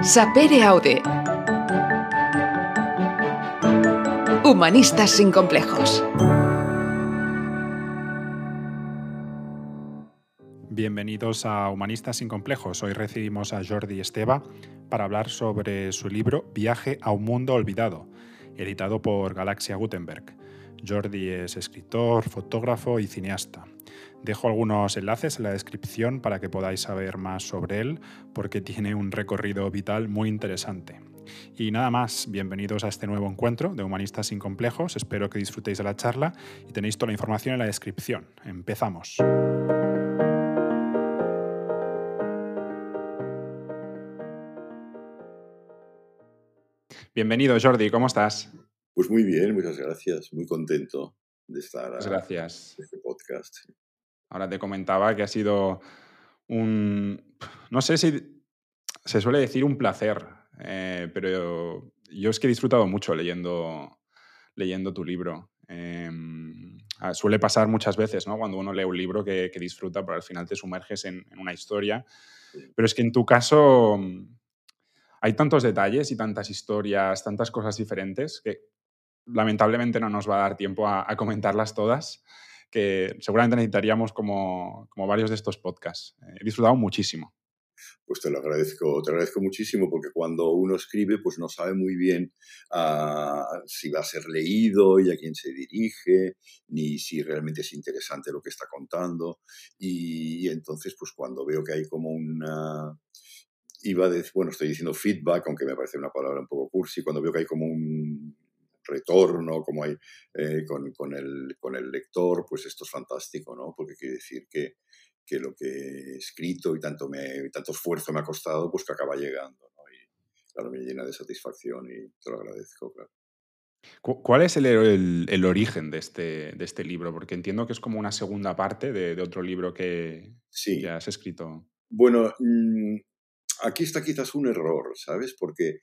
Sapere Aude. Humanistas sin complejos. Bienvenidos a Humanistas sin complejos. Hoy recibimos a Jordi Esteva para hablar sobre su libro Viaje a un mundo olvidado, editado por Galaxia Gutenberg. Jordi es escritor, fotógrafo y cineasta. Dejo algunos enlaces en la descripción para que podáis saber más sobre él, porque tiene un recorrido vital muy interesante. Y nada más, bienvenidos a este nuevo encuentro de Humanistas sin complejos. Espero que disfrutéis de la charla y tenéis toda la información en la descripción. Empezamos. Bienvenido, Jordi, ¿cómo estás? Pues muy bien, muchas gracias. Muy contento de estar Pues gracias. en este podcast. Ahora te comentaba que ha sido no sé si se suele decir un placer, pero yo es que he disfrutado mucho leyendo tu libro. Suele pasar muchas veces, ¿no? Cuando uno lee un libro que disfruta, pero al final te sumerges en una historia. Pero es que en tu caso hay tantos detalles y tantas historias, tantas cosas diferentes que lamentablemente no nos va a dar tiempo a comentarlas todas, que seguramente necesitaríamos como varios de estos podcasts. He disfrutado muchísimo. Pues te agradezco muchísimo, porque cuando uno escribe pues no sabe muy bien si va a ser leído y a quién se dirige, ni si realmente es interesante lo que está contando. Y entonces pues cuando veo que hay como estoy diciendo feedback, aunque me parece una palabra un poco cursi, cuando veo que hay como un retorno, como hay con el lector, pues esto es fantástico, ¿no? Porque quiere decir que lo que he escrito y tanto esfuerzo me ha costado, pues que acaba llegando, ¿no? Y claro, me llena de satisfacción y te lo agradezco, claro. ¿Cuál es el origen de este libro? Porque entiendo que es como una segunda parte de otro libro que Sí. has escrito. Bueno, aquí está quizás un error, ¿sabes? Porque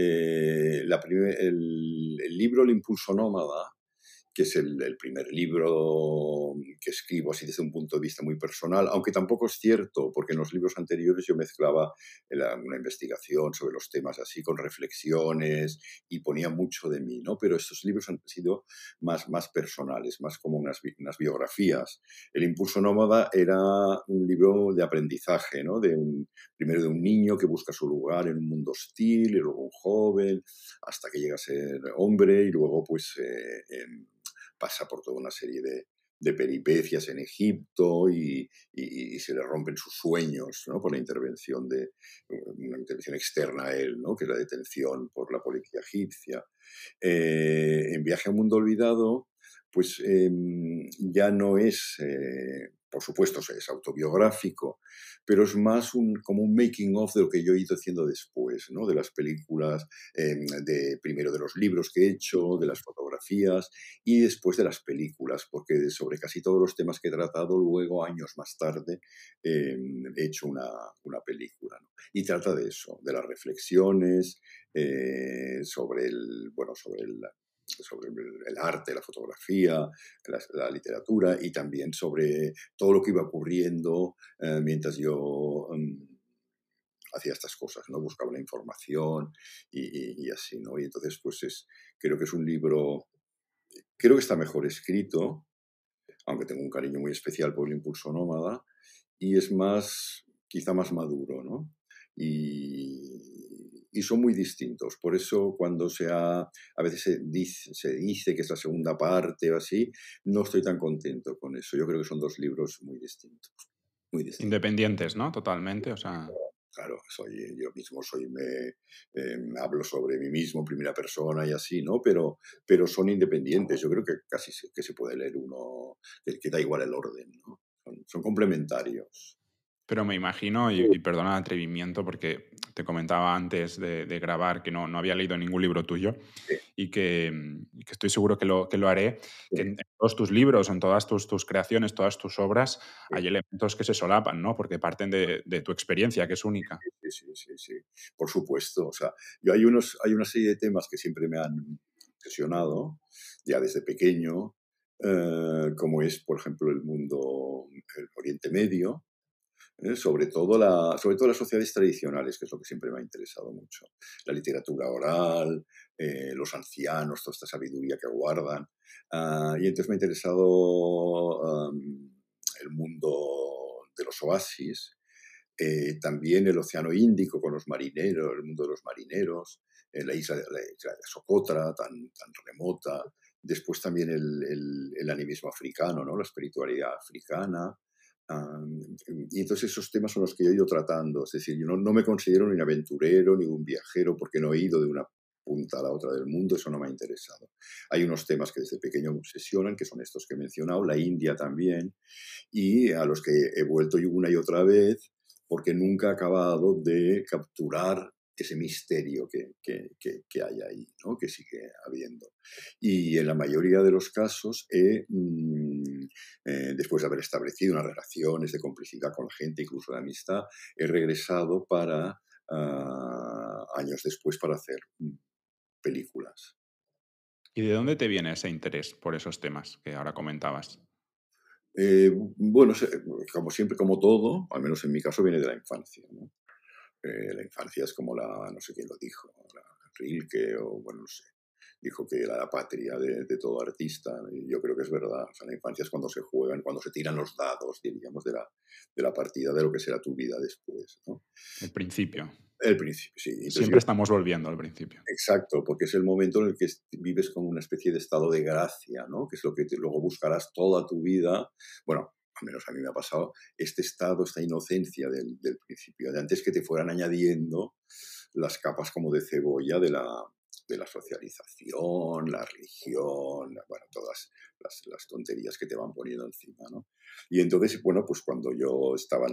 el libro El impulso nómada, que es el primer libro que escribo así desde un punto de vista muy personal, aunque tampoco es cierto, porque en los libros anteriores yo mezclaba una investigación sobre los temas así con reflexiones y ponía mucho de mí, ¿no? Pero estos libros han sido más personales, más como unas biografías. El impulso nómada era un libro de aprendizaje, ¿no? Primero de un niño que busca su lugar en un mundo hostil, y luego un joven, hasta que llega a ser hombre, y luego pues pasa por toda una serie de peripecias en Egipto y se le rompen sus sueños, ¿no? Por una intervención externa a él, ¿no? Que es la detención por la policía egipcia. En Viaje a un mundo olvidado, pues ya no es, por supuesto, es autobiográfico, pero es más como un making of de lo que yo he ido haciendo después, ¿no? De las películas, primero de los libros que he hecho, de las fotografías y después de las películas, porque sobre casi todos los temas que he tratado, luego, años más tarde, he hecho una película, ¿no? Y trata de eso, de las reflexiones sobre el arte, la fotografía, la literatura y también sobre todo lo que iba ocurriendo mientras yo hacía estas cosas, ¿no? Buscaba la información y así, ¿no? Y entonces, pues creo que es un libro, creo que está mejor escrito, aunque tengo un cariño muy especial por El impulso nómada, y es quizá más maduro, ¿no? Y son muy distintos. Por eso cuando a veces se dice que es la segunda parte o así, no estoy tan contento con eso. Yo creo que son dos libros muy distintos. Muy distintos. Independientes, ¿no? Totalmente, o sea... Claro, yo mismo hablo sobre mí mismo en primera persona y así, ¿no? Pero son independientes. Yo creo que casi que se puede leer uno, que da igual el orden, ¿no? Son complementarios. Pero me imagino, y perdona el atrevimiento, porque te comentaba antes de grabar que no había leído ningún libro tuyo Sí, y que estoy seguro que lo haré, que sí, en todos tus libros, en todas tus creaciones, todas tus obras, sí. hay elementos que se solapan, ¿no? Porque parten de tu experiencia, que es única. Sí. Por supuesto. O sea, hay una serie de temas que siempre me han obsesionado, ya desde pequeño, como es, por ejemplo, el Oriente Medio, sobre todo las sociedades tradicionales, que es lo que siempre me ha interesado mucho. La literatura oral, los ancianos, toda esta sabiduría que guardan. Y entonces me ha interesado el mundo de los oasis, también el Océano Índico con los marineros, el mundo de los marineros, la isla de Socotra, tan remota. Después también el animismo africano, ¿no? La espiritualidad africana. Y entonces esos temas son los que yo he ido tratando. Es decir, yo no me considero ni un aventurero ni un viajero porque no he ido de una punta a la otra del mundo, eso no me ha interesado. Hay unos temas que desde pequeño me obsesionan, que son estos que he mencionado, la India también, y a los que he vuelto una y otra vez porque nunca he acabado de capturar ese misterio que hay ahí, ¿no? Que sigue habiendo. Y en la mayoría de los casos, después de haber establecido unas relaciones de complicidad con la gente, incluso de amistad, he regresado para, años después, para hacer películas. ¿Y de dónde te viene ese interés por esos temas que ahora comentabas? Bueno, como siempre, como todo, al menos en mi caso, viene de la infancia, ¿no? La infancia es como no sé quién lo dijo, Rilke o bueno, no sé, dijo que era la patria de todo artista y yo creo que es verdad. O sea, la infancia es cuando se juegan, cuando se tiran los dados, diríamos, de la partida de lo que será tu vida después, ¿no? El principio. El principio, sí. Entonces Siempre estamos volviendo al principio. exacto, porque es el momento en el que vives con una especie de estado de gracia, ¿no? Que es lo que luego buscarás toda tu vida. Bueno, al menos a mí me ha pasado este estado, esta inocencia del principio, de antes que te fueran añadiendo las capas como de cebolla de la socialización, la religión, bueno, todas las tonterías que te van poniendo encima, ¿no? Y entonces, bueno, pues cuando yo estaba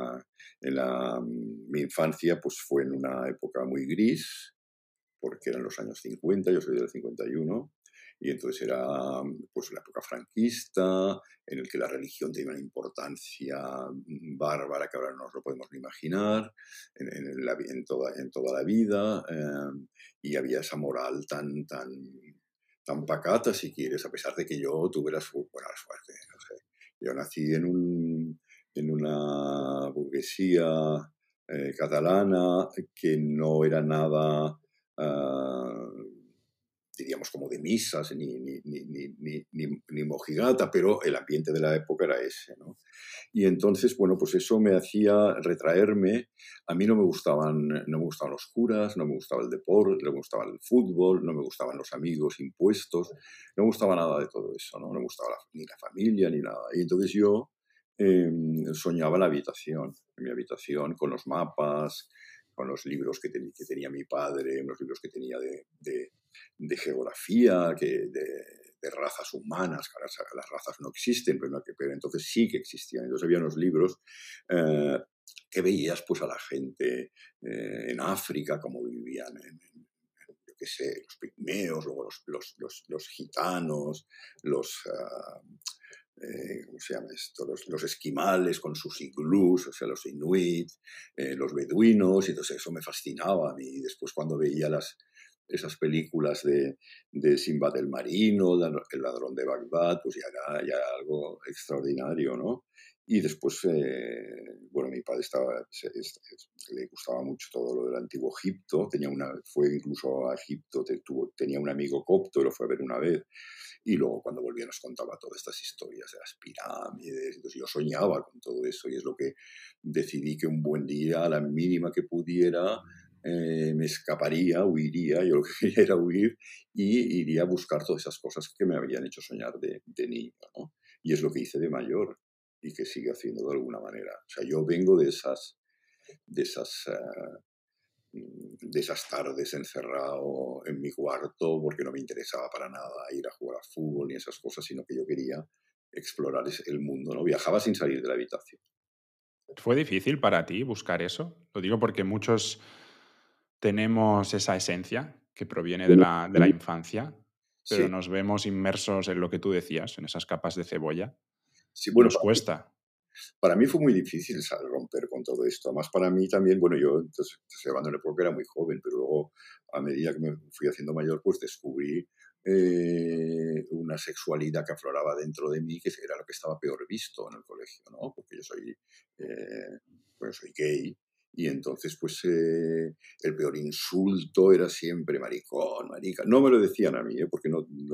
mi infancia, pues fue en una época muy gris, porque eran los años 50, yo soy del 51, y entonces era pues la época franquista, en el que la religión tenía una importancia bárbara que ahora no nos lo podemos ni imaginar, en toda la vida, y había esa moral tan pacata, si quieres, a pesar de que yo tuve la suerte, no sé. Yo nací en una burguesía catalana que no era nada, ah, diríamos, como de misas ni mojigata, pero el ambiente de la época era ese, ¿no? Y entonces, bueno, pues eso me hacía retraerme. A mí no me gustaban los curas, no me gustaba el deporte, no me gustaba el fútbol, no me gustaban los amigos impuestos, no me gustaba nada de todo eso, ¿no? No me gustaba ni la familia ni nada. Y entonces yo soñaba en mi habitación, con los mapas, con los libros que tenía mi padre, los libros que tenía de geografía, de razas humanas, que ahora las razas no existen, pero entonces sí que existían. Entonces había unos libros eh, que veías pues a la gente en África, cómo vivían yo qué sé, los pigmeos, luego los gitanos, ¿cómo se llama esto? Los esquimales con sus iglús, o sea, los inuit, los beduinos, y entonces eso me fascinaba a mí. Y después cuando veía esas películas de Sinbad el Marino, El ladrón de Bagdad, pues ya era algo extraordinario, ¿no? Y después, bueno, mi padre le gustaba mucho todo lo del antiguo Egipto, fue incluso a Egipto, tenía un amigo copto y lo fue a ver una vez, y luego cuando volvía nos contaba todas estas historias de las pirámides. Entonces yo soñaba con todo eso y es lo que decidí que un buen día, a la mínima que pudiera, me escaparía, huiría. Yo lo que quería era huir y iría a buscar todas esas cosas que me habían hecho soñar de niño, ¿no? Y es lo que hice de mayor y que sigue haciendo de alguna manera. O sea, yo vengo de esas de esas tardes encerrado en mi cuarto porque no me interesaba para nada ir a jugar a fútbol ni esas cosas, sino que yo quería explorar el mundo, ¿no? Viajaba sin salir de la habitación. ¿Fue difícil para ti buscar eso? Lo digo porque muchos tenemos esa esencia que proviene de la infancia, pero Sí, nos vemos inmersos en lo que tú decías, en esas capas de cebolla, sí, y bueno, nos cuesta. para mí fue muy difícil romper con todo esto. Además, para mí también, bueno, yo entonces, estoy hablando de una época que era muy joven, pero luego, a medida que me fui haciendo mayor, pues descubrí una sexualidad que afloraba dentro de mí, que era lo que estaba peor visto en el colegio, ¿no? Porque yo soy gay, y entonces, pues, el peor insulto era siempre maricón, marica. No me lo decían a mí, porque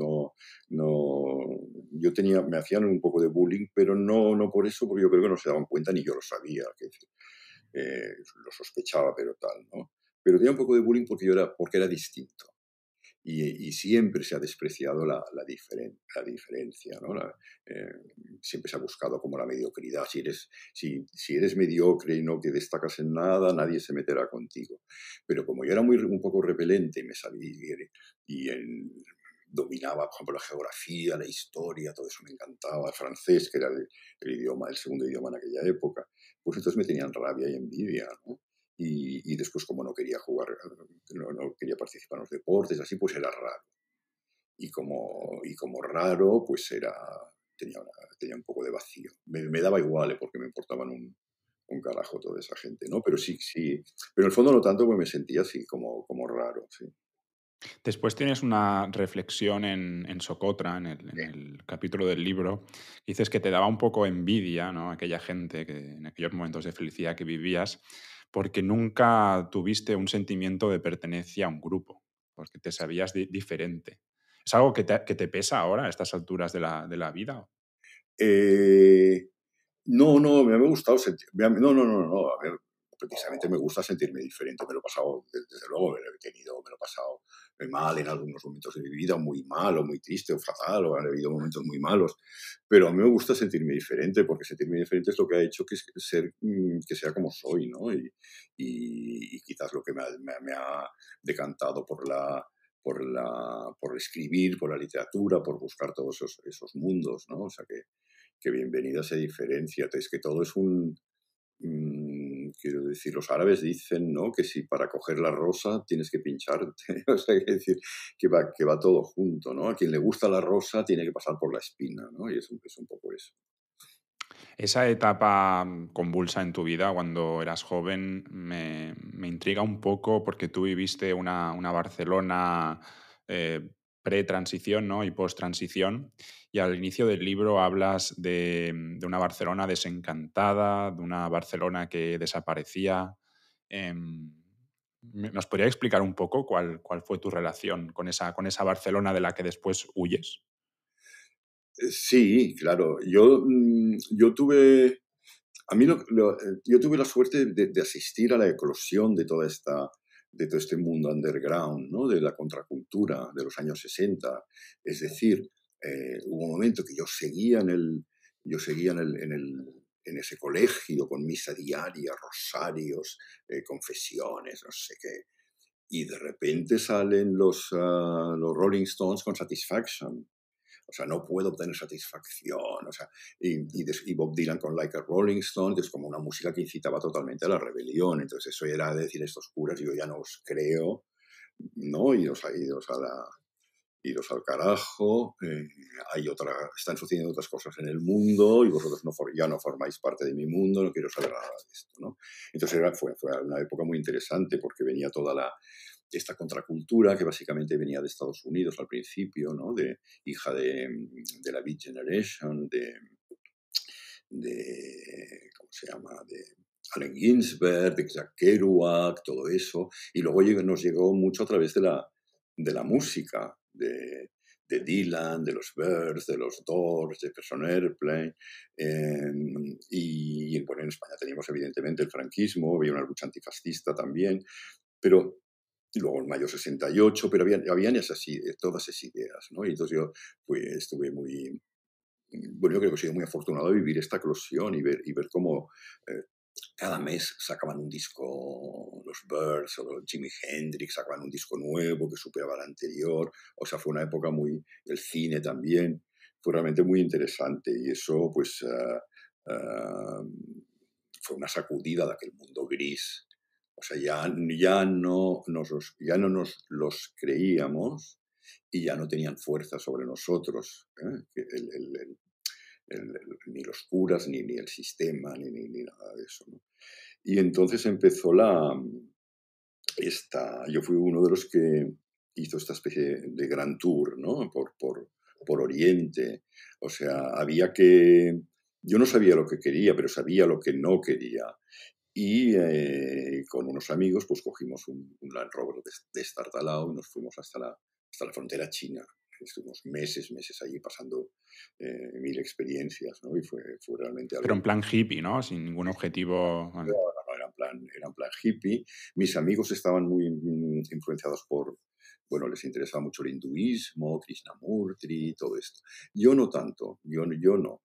me hacían un poco de bullying, pero no por eso, porque yo creo que no se daban cuenta, ni yo lo sabía, lo sospechaba, pero tal, ¿no? Pero tenía un poco de bullying porque era distinto. Y siempre se ha despreciado la diferencia, ¿no? Siempre se ha buscado como la mediocridad. Si eres mediocre y no que destacas en nada, nadie se meterá contigo. Pero como yo era un poco repelente y me sabía dominaba, por ejemplo, la geografía, la historia, todo eso me encantaba, el francés, que era el segundo idioma en aquella época, pues entonces me tenían rabia y envidia, ¿no? Y después, como no quería jugar, no quería participar en los deportes, así pues era raro. Y como raro, pues tenía un poco de vacío. Me daba igual, porque me importaban un carajo toda esa gente, ¿no? Pero sí, sí. Pero en el fondo no tanto, porque me sentía así como raro, sí. Después tienes una reflexión en Socotra, en el capítulo del libro, dices que te daba un poco envidia, ¿no? Aquella gente que en aquellos momentos de felicidad que vivías, porque nunca tuviste un sentimiento de pertenencia a un grupo, porque te sabías diferente. ¿Es algo que te pesa ahora, a estas alturas de la vida? Eh, No, no, me ha gustado no, no, no, no, a mí precisamente me gusta sentirme diferente, me lo he pasado, desde luego, me lo he pasado mal en algunos momentos de mi vida, muy mal, o muy triste, o fatal, o han habido momentos muy malos, pero a mí me gusta sentirme diferente, porque sentirme diferente es lo que ha hecho que sea como soy, ¿no? Y quizás lo que me ha decantado por escribir, por la literatura, por buscar todos esos mundos, ¿no? O sea que bienvenida se diferencia. Es que todo es quiero decir, los árabes dicen, ¿no? Que si para coger la rosa tienes que pincharte. O sea, que decir que va todo junto, ¿no? A quien le gusta la rosa tiene que pasar por la espina, ¿no? Y es un poco eso. Esa etapa convulsa en tu vida cuando eras joven me intriga un poco porque tú viviste una Barcelona pre-transición, ¿no? Y post-transición. Y al inicio del libro hablas de una Barcelona desencantada, de una Barcelona que desaparecía. ¿Nos podría explicar un poco cuál fue tu relación con esa Barcelona de la que después huyes? Sí, claro. Yo tuve A mí yo tuve la suerte de asistir a la eclosión de todo este mundo underground, ¿no? De la contracultura de los años 60. Es decir, hubo un momento que yo seguía en ese colegio con misa diaria, rosarios, confesiones, no sé qué. Y de repente salen los Rolling Stones con Satisfaction. O sea, no puedo obtener satisfacción. O sea, y Bob Dylan con Like a Rolling Stone, que es como una música que incitaba totalmente a la rebelión. Entonces, eso era decir estos curas, yo ya no os creo, ¿no? Iros al carajo, están sucediendo otras cosas en el mundo y vosotros ya no formáis parte de mi mundo, no quiero saber nada de esto, ¿no? Entonces fue una época muy interesante porque venía toda esta contracultura que básicamente venía de Estados Unidos al principio, ¿no? Hija de la Beat Generation, ¿cómo se llama? De Allen Ginsberg, de Jack Kerouac, todo eso. Y luego nos llegó mucho a través de la música, de Dylan, de los Byrds, de los Doors, de Jefferson Airplane. Y bueno, en España teníamos evidentemente el franquismo, había una lucha antifascista también, pero y luego en mayo 68, pero habían todas esas ideas, ¿no? Y entonces yo pues, estuve bueno, yo creo que he sido muy afortunado de vivir esta eclosión y ver cómo eh, cada mes sacaban un disco, los Byrds o los Jimi Hendrix sacaban un disco nuevo que superaba el anterior. O sea, fue una época el cine también, fue realmente muy interesante y eso pues fue una sacudida de aquel mundo gris. O sea, ya no nos los creíamos y ya no tenían fuerza sobre nosotros, ¿eh? Ni los curas, ni el sistema, ni nada de eso, ¿no? Y entonces empezó yo fui uno de los que hizo esta especie de gran tour, ¿no? Por Oriente. O sea, había que... Yo no sabía lo que quería, pero sabía lo que no quería. Y con unos amigos pues cogimos un Land Rover destartalado y nos fuimos hasta la frontera china. Estuvimos meses allí pasando mil experiencias, ¿no? Y fue realmente Pero algo... en plan hippie, ¿no? Sin ningún objetivo. No, no, era en plan hippie. Mis amigos estaban muy influenciados bueno, les interesaba mucho el hinduismo, Krishnamurti, todo esto. Yo no tanto, yo no.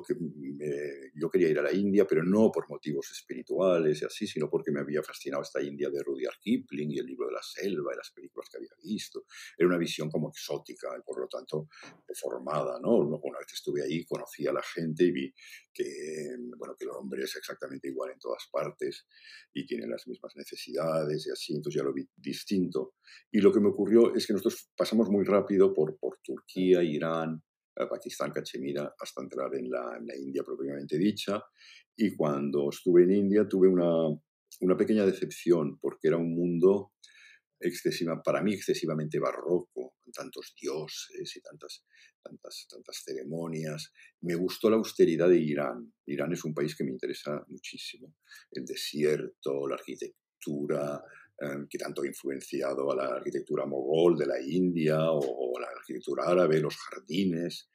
Yo quería ir a la India, pero no por motivos espirituales y así, sino porque me había fascinado esta India de Rudyard Kipling y el libro de la selva y las películas que había visto. Era una visión como exótica y por lo tanto deformada, ¿no? Una vez estuve ahí, conocí a la gente y vi bueno, que el hombre es exactamente igual en todas partes y tiene las mismas necesidades y así, entonces ya lo vi distinto. Y lo que me ocurrió es que nosotros pasamos muy rápido por Turquía, Irán, Pakistán, Cachemira, hasta entrar en la India propiamente dicha. Y cuando estuve en India tuve una pequeña decepción porque era un mundo para mí excesivamente barroco, con tantos dioses y tantas ceremonias. Me gustó la austeridad de Irán. Irán es un país que me interesa muchísimo. El desierto, la arquitectura, que tanto ha influenciado a la arquitectura mogol de la India o la arquitectura árabe, los jardines,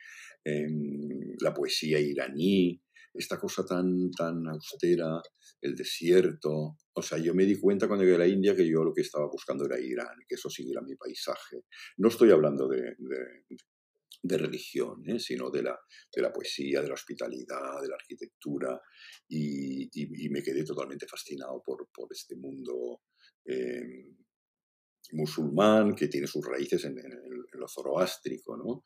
la poesía iraní, esta cosa tan austera, el desierto. O sea, yo me di cuenta cuando llegué a la India que yo lo que estaba buscando era Irán, que eso sí era mi paisaje. No estoy hablando de religión, sino de la poesía, de la hospitalidad, de la arquitectura, y me quedé totalmente fascinado por este mundo eh, musulmán que tiene sus raíces en lo zoroástrico, ¿no?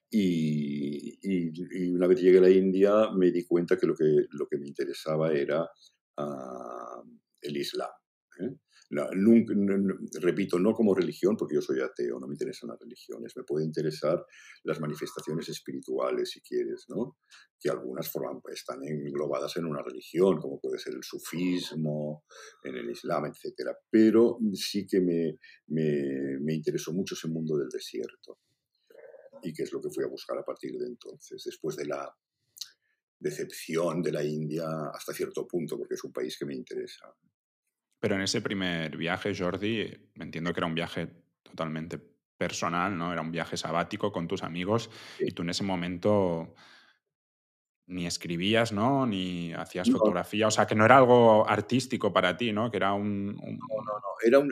Y una vez llegué a la India me di cuenta que lo que me interesaba era el Islam. ¿eh? Repito, no como religión, porque yo soy ateo, no me interesan las religiones, me pueden interesar las manifestaciones espirituales, si quieres, ¿no? Que algunas están englobadas en una religión, como puede ser el sufismo, en el Islam, etcétera. Pero sí que me interesó mucho ese mundo del desierto y que es lo que fui a buscar a partir de entonces, después de la decepción de la India hasta cierto punto, porque es un país que me interesa. Pero en ese primer viaje, Jordi, me entiendo que era un viaje totalmente personal, ¿no? Era un viaje sabático con tus amigos Sí. y tú en ese momento ni escribías, ¿no? Ni hacías No, fotografía, o sea, que no era algo artístico para ti, ¿no? Que era no,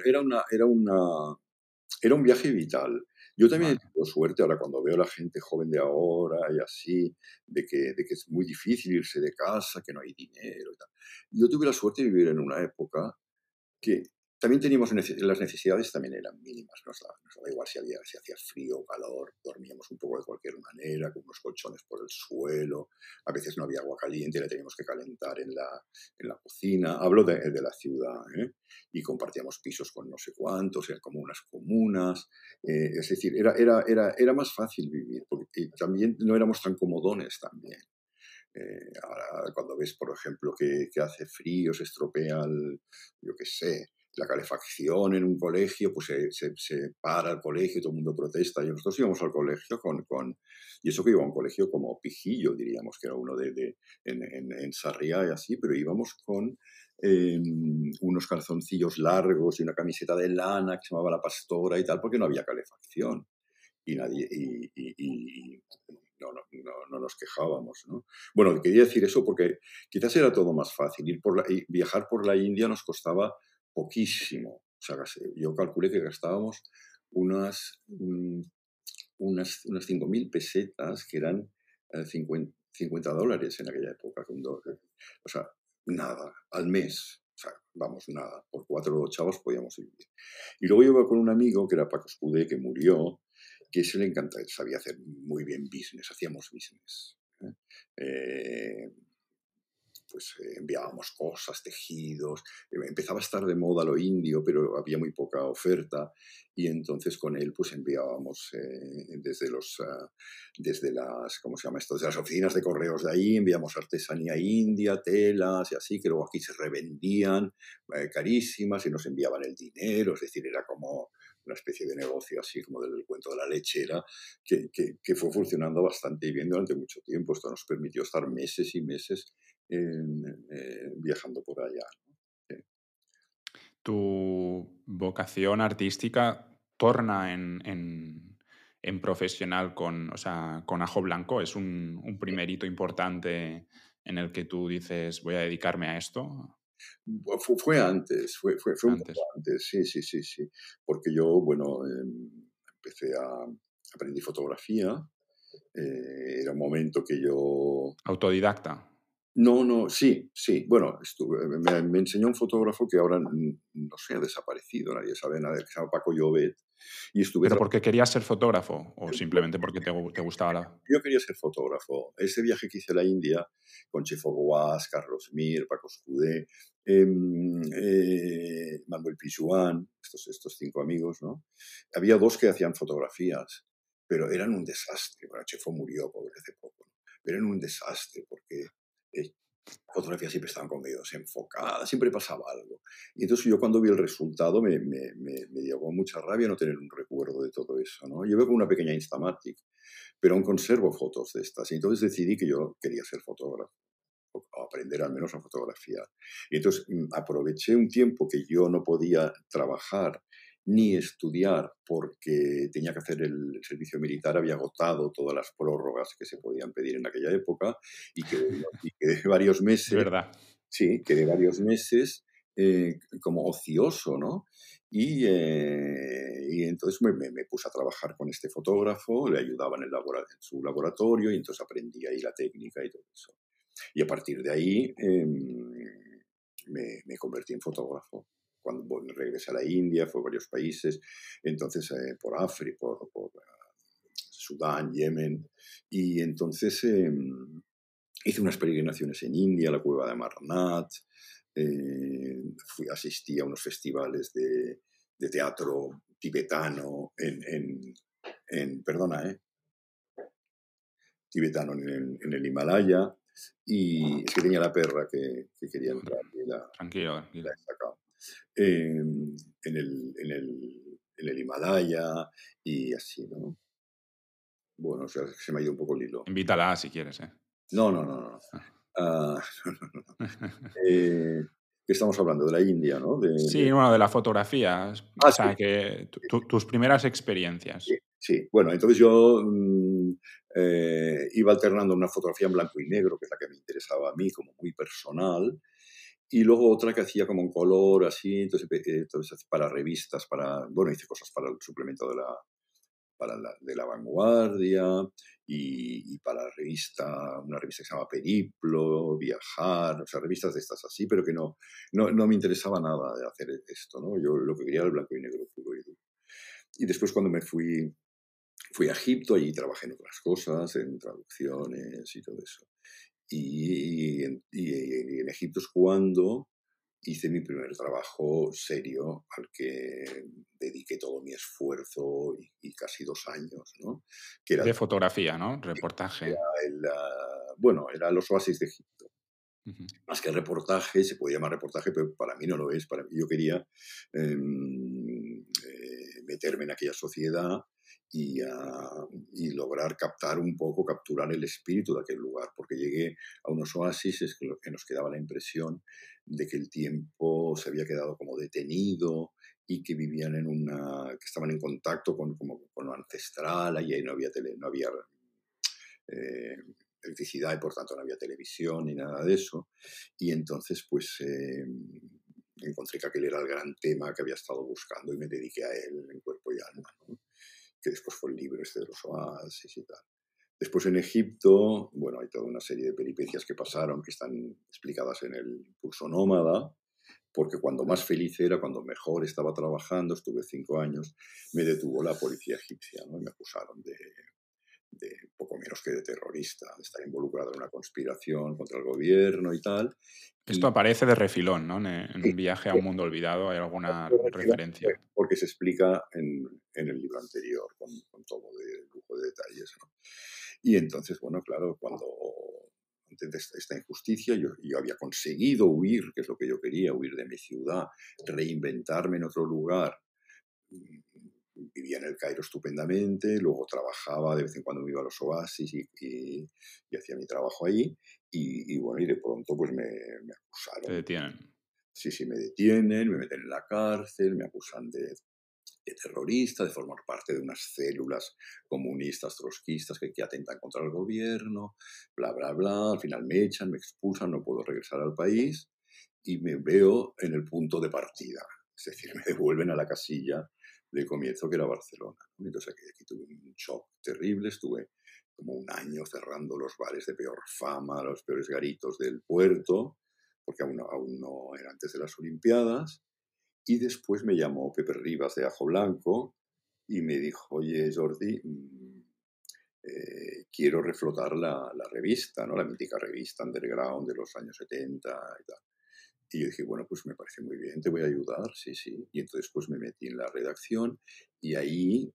era un viaje vital. Yo también he Vale. tenido suerte ahora cuando veo a la gente joven de ahora y así, de que es muy difícil irse de casa, que no hay dinero y tal. Yo tuve la suerte de vivir en una época que también teníamos las necesidades también eran mínimas, nos daba igual si hacía frío o calor, dormíamos un poco de cualquier manera, con unos colchones por el suelo, a veces no había agua caliente, la teníamos que calentar en la cocina, hablo de la ciudad, y compartíamos pisos con no sé cuántos, eran como unas comunas, es decir, era más fácil vivir, porque también no éramos tan comodones también. Ahora, cuando ves, por ejemplo, que hace frío, se estropea, yo qué sé, la calefacción en un colegio, pues se para el colegio, todo el mundo protesta. Y nosotros íbamos al colegio y eso que iba a un colegio como Pijillo, diríamos, que era uno en Sarriá y así, pero íbamos con unos calzoncillos largos y una camiseta de lana que se llamaba La Pastora y tal, porque no había calefacción y nadie y no nos quejábamos, ¿no? Bueno, quería decir eso porque quizás era todo más fácil. Viajar por la India nos costaba poquísimo. O sea, yo calculé que gastábamos unas, mm, unas 5.000 pesetas, que eran 50 dólares en aquella época. O sea, nada, al mes. O sea, vamos, nada. Por 4 chavos podíamos vivir. Y luego yo iba con un amigo, que era Paco Escudé, que murió, que se le encanta, sabía hacer muy bien business, hacíamos business. Pues enviábamos cosas, tejidos, empezaba a estar de moda lo indio, pero había muy poca oferta y entonces con él pues enviábamos desde las, ¿cómo se llama esto? Desde las oficinas de correos de ahí, enviamos artesanía india, telas y así, que luego aquí se revendían carísimas y nos enviaban el dinero, es decir, era como una especie de negocio así como del cuento de la lechera, que fue funcionando bastante bien durante mucho tiempo. Esto nos permitió estar meses y meses viajando por allá. Sí. Tu vocación artística torna en profesional con, o sea, con Ajo Blanco. ¿Es un primer hito importante en el que tú dices voy a dedicarme a esto Fue antes, fue un poco antes? antes, sí, sí, sí, sí. Porque yo, bueno, aprendí fotografía. Era un momento que yo... Autodidacta. No, no, sí, sí. Bueno, me enseñó un fotógrafo que ahora, no sé, ha desaparecido, nadie sabe nada, que se llama Paco Llobet, y estuve ¿Pero porque querías ser fotógrafo o simplemente porque te gustaba la...? Yo quería ser fotógrafo. Ese viaje que hice a la India con Chefo Guas, Carlos Mir, Paco Escudé, Manuel Pijuan, estos 5 amigos, ¿no? Había 2 que hacían fotografías, pero eran un desastre. Bueno, Chefo murió, pobre, hace poco, ¿no? Pero eran un desastre porque fotografías siempre estaban como medio desenfocadas, siempre pasaba algo. Y entonces yo cuando vi el resultado me dio como mucha rabia no tener un recuerdo de todo eso, ¿no? Yo veo con una pequeña Instamatic, pero aún conservo fotos de estas. Y entonces decidí que yo quería ser fotógrafo, o aprender al menos a fotografiar. Y entonces aproveché un tiempo que yo no podía trabajar ni estudiar porque tenía que hacer el servicio militar, había agotado todas las prórrogas que se podían pedir en aquella época y quedé varios Es meses, verdad. sí, quedé varios meses como ocioso, ¿no? Y entonces me puse a trabajar con este fotógrafo, le ayudaba en en su laboratorio y entonces aprendí ahí la técnica y todo eso. Y a partir de ahí me convertí en fotógrafo. Cuando regresé a la India, fue a varios países, entonces por África, por Sudán, Yemen, y entonces hice unas peregrinaciones en India, la cueva de Amarnat, asistí a unos festivales de teatro tibetano perdona, tibetano en el Himalaya, y es que tenía la perra que quería entrar y Tranquilo, la tranquilo. he sacado. En el Himalaya y así, ¿no? Bueno, o sea, se me ha ido un poco el hilo. Invítala si quieres, ¿eh? No, no, no, no. Ah, no. ¿Qué estamos hablando? De la India, ¿no? Sí, bueno, de la fotografía. O Sí, sea, que tus primeras experiencias. sí, sí. Bueno, entonces yo iba alternando una fotografía en blanco y negro, que es la que me interesaba a mí, como muy personal, y luego otra que hacía como en color, así, entonces para revistas, bueno, hice cosas para el suplemento de la Vanguardia y para una revista que se llama Periplo, Viajar, o sea, revistas de estas así, pero que no me interesaba nada de hacer esto, ¿no? Yo lo que quería era el blanco y negro puro y duro. Y después cuando fui a Egipto, allí trabajé en otras cosas, en traducciones y todo eso. Y en Egipto es cuando hice mi primer trabajo serio al que dediqué todo mi esfuerzo y casi 2 años, ¿no? Que era, De fotografía, ¿no? Reportaje. bueno, era los oasis de Egipto. Ujú. Más que reportaje, se puede llamar reportaje, pero para mí no lo es. Para mí, yo quería meterme en aquella sociedad y lograr capturar el espíritu de aquel lugar, porque llegué a unos oasis que nos quedaba la impresión de que el tiempo se había quedado como detenido y que vivían que estaban en contacto con lo ancestral, y ahí no había eh, electricidad y por tanto no había televisión ni nada de eso. Y entonces pues encontré que aquel era el gran tema que había estado buscando y me dediqué a él en cuerpo y alma, ¿no? Que después fue el libro este de los oasis y tal. Después en Egipto, bueno, hay toda una serie de peripecias que pasaron que están explicadas en el Pulso Nómada, porque cuando más feliz era, cuando mejor estaba trabajando, estuve 5 años, me detuvo la policía egipcia, ¿no? Y me acusaron de poco menos que de terrorista, de estar involucrado en una conspiración contra el gobierno y tal. Esto Y aparece de refilón, ¿no? En sí, un viaje a un mundo olvidado hay alguna referencia. porque se explica en el libro anterior con todo de lujo de detalles, ¿no? Y entonces, bueno, claro, cuando ante esta injusticia yo había conseguido huir, que es lo que yo quería, huir de mi ciudad, reinventarme en otro lugar, vivía en el Cairo estupendamente, luego trabajaba, de vez en cuando me iba a los oasis y hacía mi trabajo ahí. Y bueno, y de pronto pues me Te acusaron. detienen. Sí, sí, me detienen, me meten en la cárcel, me acusan de terrorista, de formar parte de unas células comunistas, trotskistas que atentan contra el gobierno, bla, bla, bla. Al final me echan, me expulsan, no puedo regresar al país y me veo en el punto de partida. Es decir, me devuelven a la casilla de comienzo, que era Barcelona, ¿no? Entonces aquí tuve un shock terrible, estuve como un año cerrando los bares de peor fama, los peores garitos del puerto, porque aún no era antes de las Olimpiadas. Y después me llamó Pepe Rivas de Ajo Blanco y me dijo, oye Jordi, quiero reflotar la revista, ¿no? La mítica revista underground de los años 70 y tal. Y yo dije, bueno, pues me parece muy bien, te voy a ayudar, sí, sí. Y entonces pues me metí en la redacción y ahí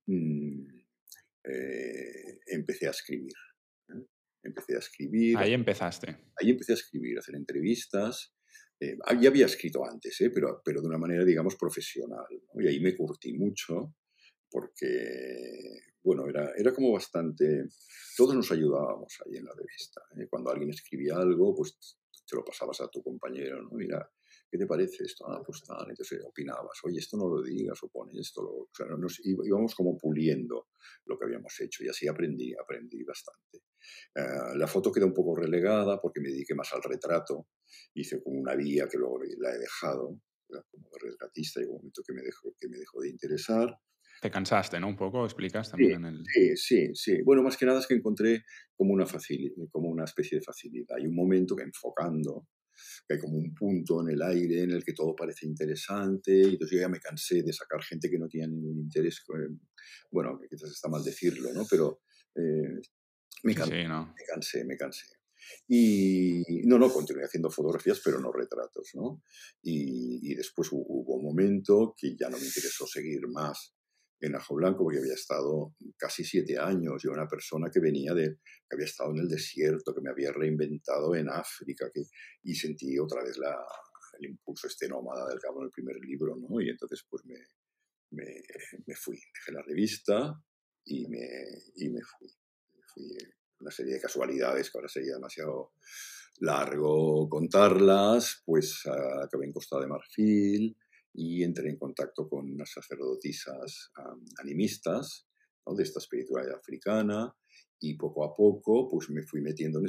empecé a escribir. ¿Eh? Empecé a escribir, Ahí empezaste. ahí empecé a escribir, a hacer entrevistas. Ya había escrito antes, pero de una manera, digamos, profesional, ¿no? Y ahí me curtí mucho porque, bueno, era como bastante... Todos nos ayudábamos ahí en la revista, ¿eh? Cuando alguien escribía algo, pues te lo pasabas a tu compañero, ¿no? Mira, ¿qué te parece esto? Ah, pues tal. Entonces opinabas, oye, esto no lo digas, o pon esto. O sea, íbamos como puliendo lo que habíamos hecho y así aprendí bastante. La foto queda un poco relegada porque me dediqué más al retrato. Hice como una vía que luego la he dejado, era como de retratista, y un momento que me dejó de interesar. Te cansaste, ¿no? Un poco, explicas Sí, también en el... sí, sí, sí. Bueno, más que nada es que encontré como una especie de facilidad. Hay un momento que enfocando, que hay como un punto en el aire en el que todo parece interesante, y entonces yo ya me cansé de sacar gente que no tenía ningún interés. Bueno, que quizás está mal decirlo, ¿no? Pero eh, me Sí, cansé, sí, ¿no? me cansé. Y no, continué haciendo fotografías, pero no retratos, ¿no? Y después hubo un momento que ya no me interesó seguir más en Ajo Blanco, porque había estado casi 7 años. Yo era una persona que que había estado en el desierto, que me había reinventado en África, y sentí otra vez el impulso nómada del que hablo en el primer libro, ¿no? Y entonces pues me, me fui, dejé la revista y me fui. Fui una serie de casualidades que ahora sería demasiado largo contarlas, pues acabé en Costa de Marfil y entré en contacto con unas sacerdotisas animistas, ¿no? De esta espiritualidad africana, y poco a poco pues me fui metiendo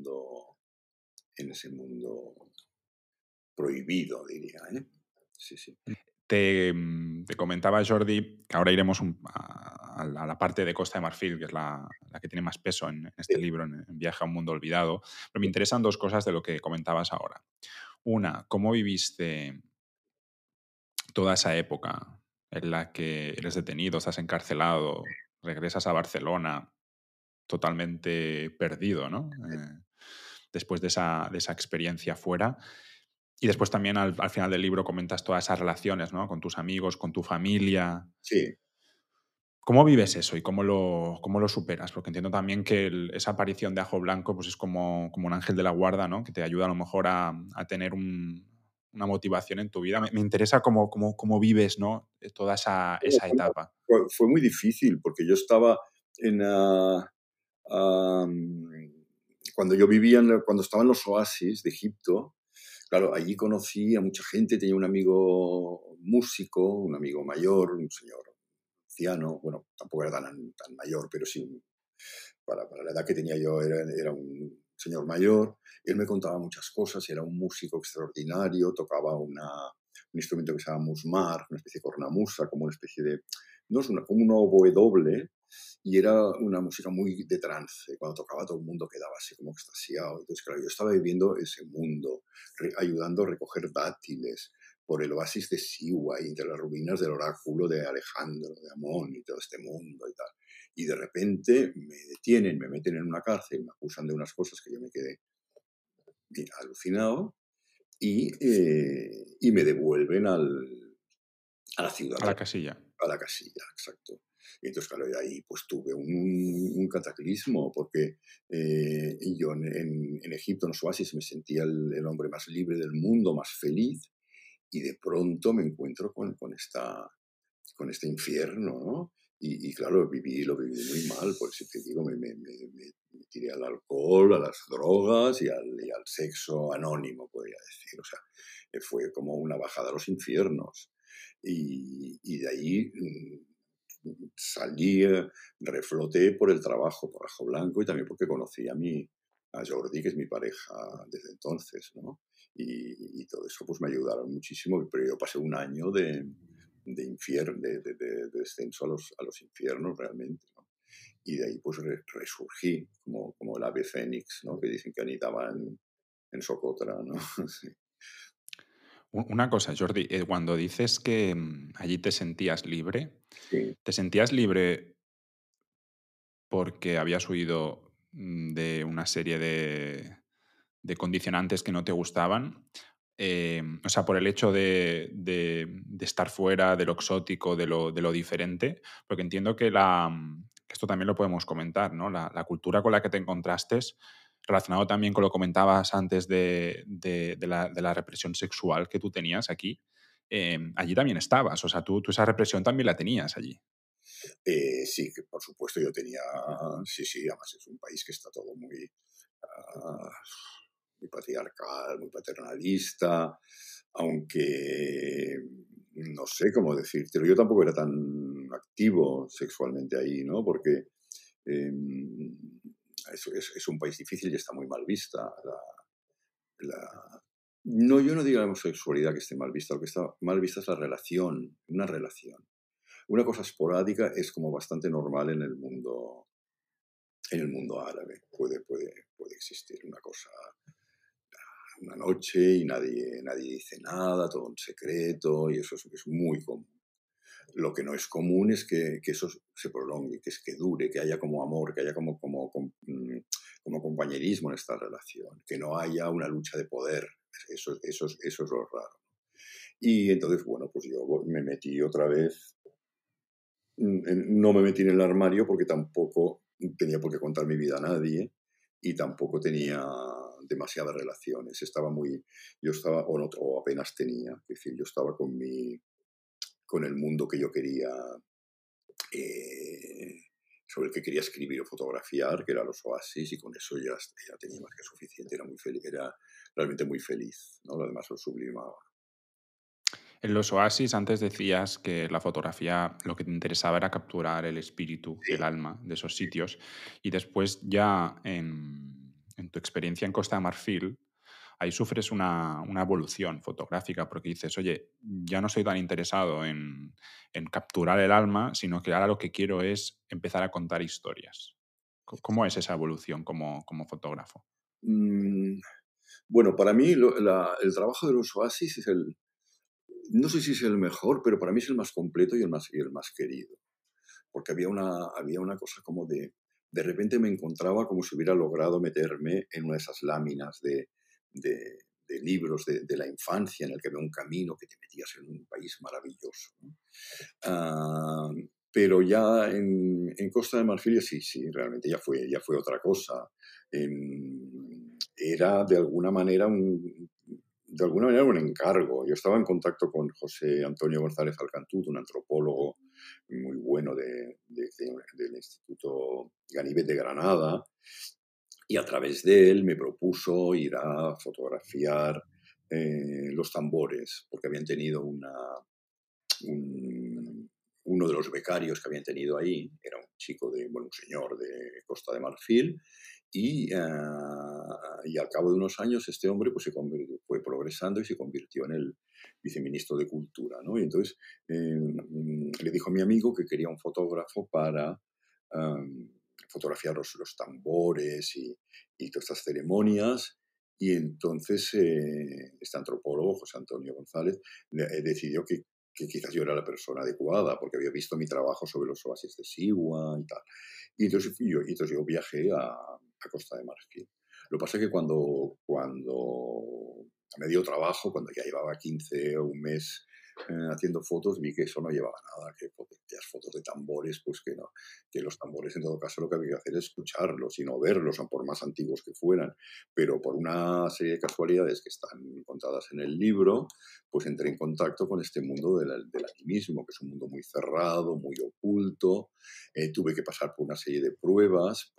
en ese mundo prohibido, diría, ¿eh? Sí, sí. Te comentaba Jordi que ahora iremos a la parte de Costa de Marfil, que es la que tiene más peso en este Sí, libro, en Viaje a un mundo olvidado. Pero me interesan dos cosas de lo que comentabas ahora. Una, ¿cómo viviste toda esa época en la que eres detenido, estás encarcelado, regresas a Barcelona totalmente perdido, ¿no? Después de esa experiencia fuera? Y después también al final del libro comentas todas esas relaciones, ¿no? Con tus amigos, con tu familia. sí. ¿Cómo vives eso y cómo lo superas? Porque entiendo también que esa aparición de Ajo Blanco pues es como un ángel de la guarda, ¿no? Que te ayuda a lo mejor a tener una motivación en tu vida. Me interesa cómo vives, ¿no? Toda esa etapa. Fue muy difícil porque yo estaba en... cuando yo vivía, cuando estaba en los oasis de Egipto, claro, allí conocí a mucha gente, tenía un amigo músico, un amigo mayor, un señor anciano, bueno, tampoco era tan mayor, pero sí, para la edad que tenía yo era un señor mayor. Él me contaba muchas cosas, era un músico extraordinario, tocaba un instrumento que se llama musmar, una especie de cornamusa, como una especie de... No es como un oboe doble, y era una música muy de trance. Cuando tocaba todo el mundo quedaba así como extasiado. Entonces, claro, yo estaba viviendo ese mundo, ayudando a recoger dátiles por el oasis de Siwa y entre las ruinas del oráculo de Alejandro, de Amón y todo este mundo y tal. Y de repente me detienen, me meten en una cárcel, me acusan de unas cosas que yo me quedé alucinado y me devuelven a la ciudad, A la casilla. a la casilla, exacto. Y entonces, claro, de ahí pues tuve un cataclismo, porque yo en Egipto, en los oasis, me sentía el hombre más libre del mundo, más feliz, y de pronto me encuentro con con este infierno, ¿no? Y claro, lo viví muy mal, por eso te digo, me tiré al alcohol, a las drogas y al sexo anónimo, podría decir. O sea, fue como una bajada a los infiernos. Y de ahí salí, refloté por el trabajo, por Ajo Blanco, y también porque conocí a Jordi, que es mi pareja desde entonces, ¿no? Y todo eso pues me ayudaron muchísimo, pero yo pasé un año de infierno, de descenso a los infiernos realmente, ¿no? Y de ahí pues resurgí como el ave fénix, ¿no? Que dicen que anidaba en Socotra, ¿no? Sí. Una cosa, Jordi, cuando dices que allí Sí. ¿te sentías libre porque habías huido de una serie de condicionantes que no te gustaban? O sea, por el hecho de estar fuera, de lo exótico, de lo diferente, porque entiendo que que esto también lo podemos comentar, ¿no? La cultura con la que te encontraste, relacionado también con lo que comentabas antes de la represión sexual que tú tenías aquí, allí también estabas, o sea, tú esa represión también la tenías allí. Sí, que por supuesto yo tenía, sí, sí, además es un país que está todo ah, muy patriarcal, muy paternalista, aunque no sé cómo decírtelo, yo tampoco era tan activo sexualmente ahí, ¿no? Porque es un país difícil y está muy mal vista. No, yo no digo la homosexualidad que esté mal vista, lo que está mal vista es la relación, una relación. Una cosa esporádica es como bastante normal en el mundo árabe. Puede existir una cosa una noche y nadie dice nada, todo en secreto, y eso es muy común. Lo que no es común es que eso se prolongue, que dure, que haya como amor, que haya como compañerismo en esta relación, que no haya una lucha de poder. Eso es lo raro. Y entonces, bueno, pues yo me metí otra vez. No me metí en el armario porque tampoco tenía por qué contar mi vida a nadie y tampoco tenía demasiadas relaciones. Yo estaba, o apenas tenía, es decir, yo estaba con el mundo que yo quería, eh, sobre el que quería escribir o fotografiar, que era los oasis, y con eso ya tenía más que suficiente, era muy feliz, era realmente muy feliz, ¿no? Lo demás lo sublimaba. En los oasis antes decías que la fotografía lo que te interesaba era capturar el espíritu, Sí, el alma de esos sí. sitios y después ya en tu experiencia en Costa de Marfil, ahí sufres una evolución fotográfica porque dices, oye, ya no estoy tan interesado en capturar el alma, sino que ahora lo que quiero es empezar a contar historias. ¿Cómo es esa evolución como fotógrafo? Mm, bueno, para mí el trabajo de los oasis es no sé si es el mejor, pero para mí es el más completo y el más querido. Porque había una cosa como de repente me encontraba como si hubiera logrado meterme en una de esas láminas de libros de la infancia en el que veo un camino que te metías en un país maravilloso, ¿no? Ah, pero ya en Costa de Marfil sí, sí, realmente ya fue otra cosa. Era de alguna manera un encargo. Yo estaba en contacto con José Antonio González Alcantut, un antropólogo muy bueno del Instituto Ganivet de Granada, y a través de él me propuso ir a fotografiar los tambores, porque habían tenido uno de los becarios que habían tenido ahí, era un chico un señor de Costa de Marfil, y al cabo de unos años este hombre pues, fue progresando y se convirtió en el viceministro de Cultura, ¿no? Y entonces le dijo a mi amigo que quería un fotógrafo para fotografiar los tambores y todas estas ceremonias. Y entonces este antropólogo, José Antonio González, decidió que quizás yo era la persona adecuada, porque había visto mi trabajo sobre los oasis de Siwa y tal. Y entonces yo viajé a Costa de Marfil. Lo que pasa es que cuando me dio trabajo, cuando ya llevaba 15 o un mes haciendo fotos, vi que eso no llevaba nada, que las fotos de tambores, pues que no, que los tambores en todo caso lo que había que hacer es escucharlos y no verlos, por más antiguos que fueran. Pero por una serie de casualidades que están contadas en el libro, pues entré en contacto con este mundo del animismo, que es un mundo muy cerrado, muy oculto. Tuve que pasar por una serie de pruebas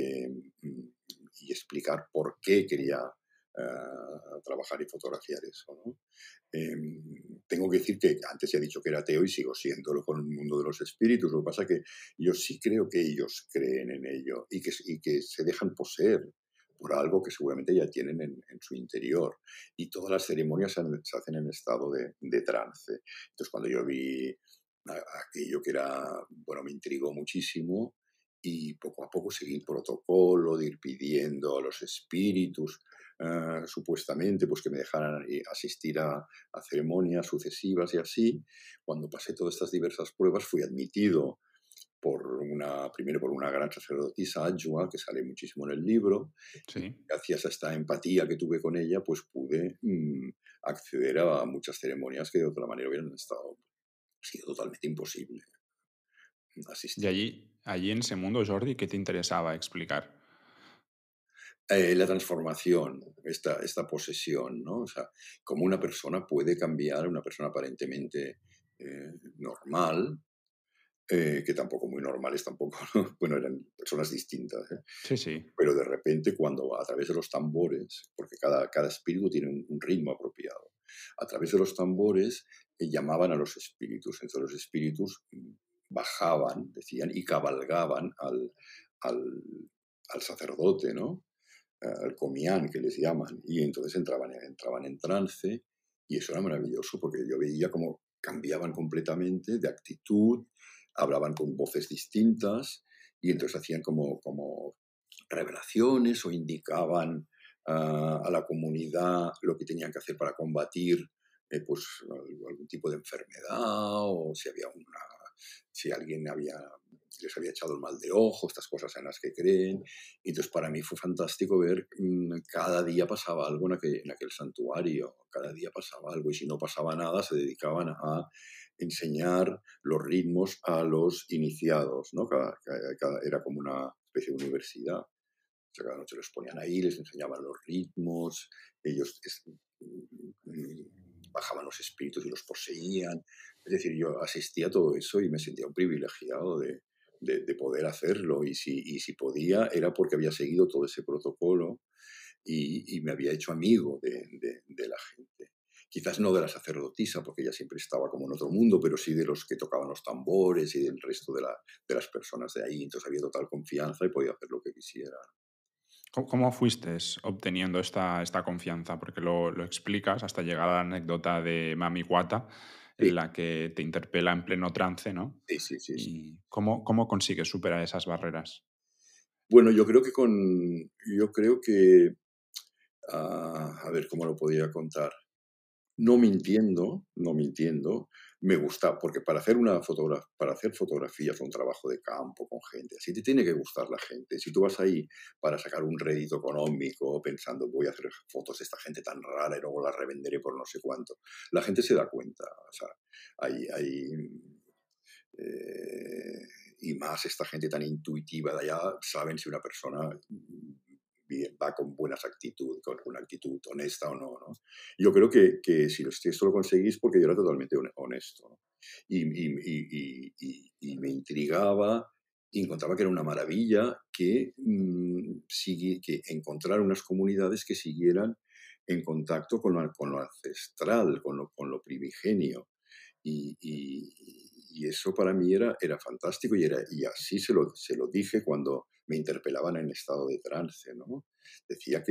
y explicar por qué quería trabajar y fotografiar eso, ¿no? Tengo que decir que antes ya he dicho que era ateo y sigo siéndolo con el mundo de los espíritus. Lo que pasa es que yo sí creo que ellos creen en ello y que se dejan poseer por algo que seguramente ya tienen en su interior. Y todas las ceremonias se hacen en estado de trance. Entonces, cuando yo vi aquello que era, bueno, me intrigó muchísimo y poco a poco seguí el protocolo de ir pidiendo a los espíritus, supuestamente, pues que me dejaran asistir a ceremonias sucesivas y así. Cuando pasé todas estas diversas pruebas, fui admitido primero por una gran sacerdotisa, Adjua, que sale muchísimo en el libro, y Sí. gracias a esta empatía que tuve con ella, pues pude acceder a muchas ceremonias que de otra manera hubieran sido totalmente imposible Y asistir. allí en ese mundo, Jordi, ¿qué te interesaba explicar? La transformación, esta posesión, ¿no? O sea, cómo una persona puede cambiar, una persona aparentemente normal, que tampoco muy normales tampoco, ¿no? Bueno, eran personas distintas, ¿eh? Sí, sí. Pero de repente cuando a través de los tambores, porque cada espíritu tiene un ritmo apropiado, a través de los tambores llamaban a los espíritus, entonces los espíritus bajaban, decían, y cabalgaban al, al sacerdote, ¿no? Al comián, que les llaman, y entonces entraban en trance, y eso era maravilloso, porque yo veía cómo cambiaban completamente de actitud, hablaban con voces distintas, y entonces hacían como revelaciones o indicaban a la comunidad lo que tenían que hacer para combatir pues algún tipo de enfermedad o si alguien les había echado el mal de ojo, estas cosas en las que creen. Y entonces para mí fue fantástico ver cada día pasaba algo en aquel santuario, cada día pasaba algo y si no pasaba nada se dedicaban a enseñar los ritmos a los iniciados, ¿no? Era como una especie de universidad. O sea, cada noche los ponían ahí, les enseñaban los ritmos, ellos bajaban los espíritus y los poseían. Es decir, yo asistía a todo eso y me sentía un privilegiado de poder hacerlo. Y si podía, era porque había seguido todo ese protocolo y me había hecho amigo de la gente. Quizás no de la sacerdotisa, porque ella siempre estaba como en otro mundo, pero sí de los que tocaban los tambores y del resto de las personas de ahí. Entonces había total confianza y podía hacer lo que quisiera. ¿Cómo fuiste obteniendo esta confianza? Porque lo explicas hasta llegar a la anécdota de Mami Wata, Sí, en la que te interpela en pleno trance, ¿no? sí, sí, sí, sí. ¿Y cómo consigues superar esas barreras? Bueno, yo creo que, a ver, ¿cómo lo podría contar? No mintiendo, no mintiendo, me gusta, porque para hacer fotografías o un trabajo de campo con gente, así te tiene que gustar la gente. Si tú vas ahí para sacar un rédito económico pensando voy a hacer fotos de esta gente tan rara y luego las revenderé por no sé cuánto, la gente se da cuenta. O sea, eh, y más esta gente tan intuitiva de allá saben si una persona va con buenas actitudes, con una actitud honesta o no, ¿no? Yo creo si esto lo conseguís porque yo era totalmente honesto, ¿no? Y me intrigaba y encontraba que era una maravilla que encontrar unas comunidades que siguieran en contacto con lo ancestral, con lo primigenio. Y eso para mí era fantástico y así se lo dije cuando me interpelaban en estado de trance, ¿no? Decía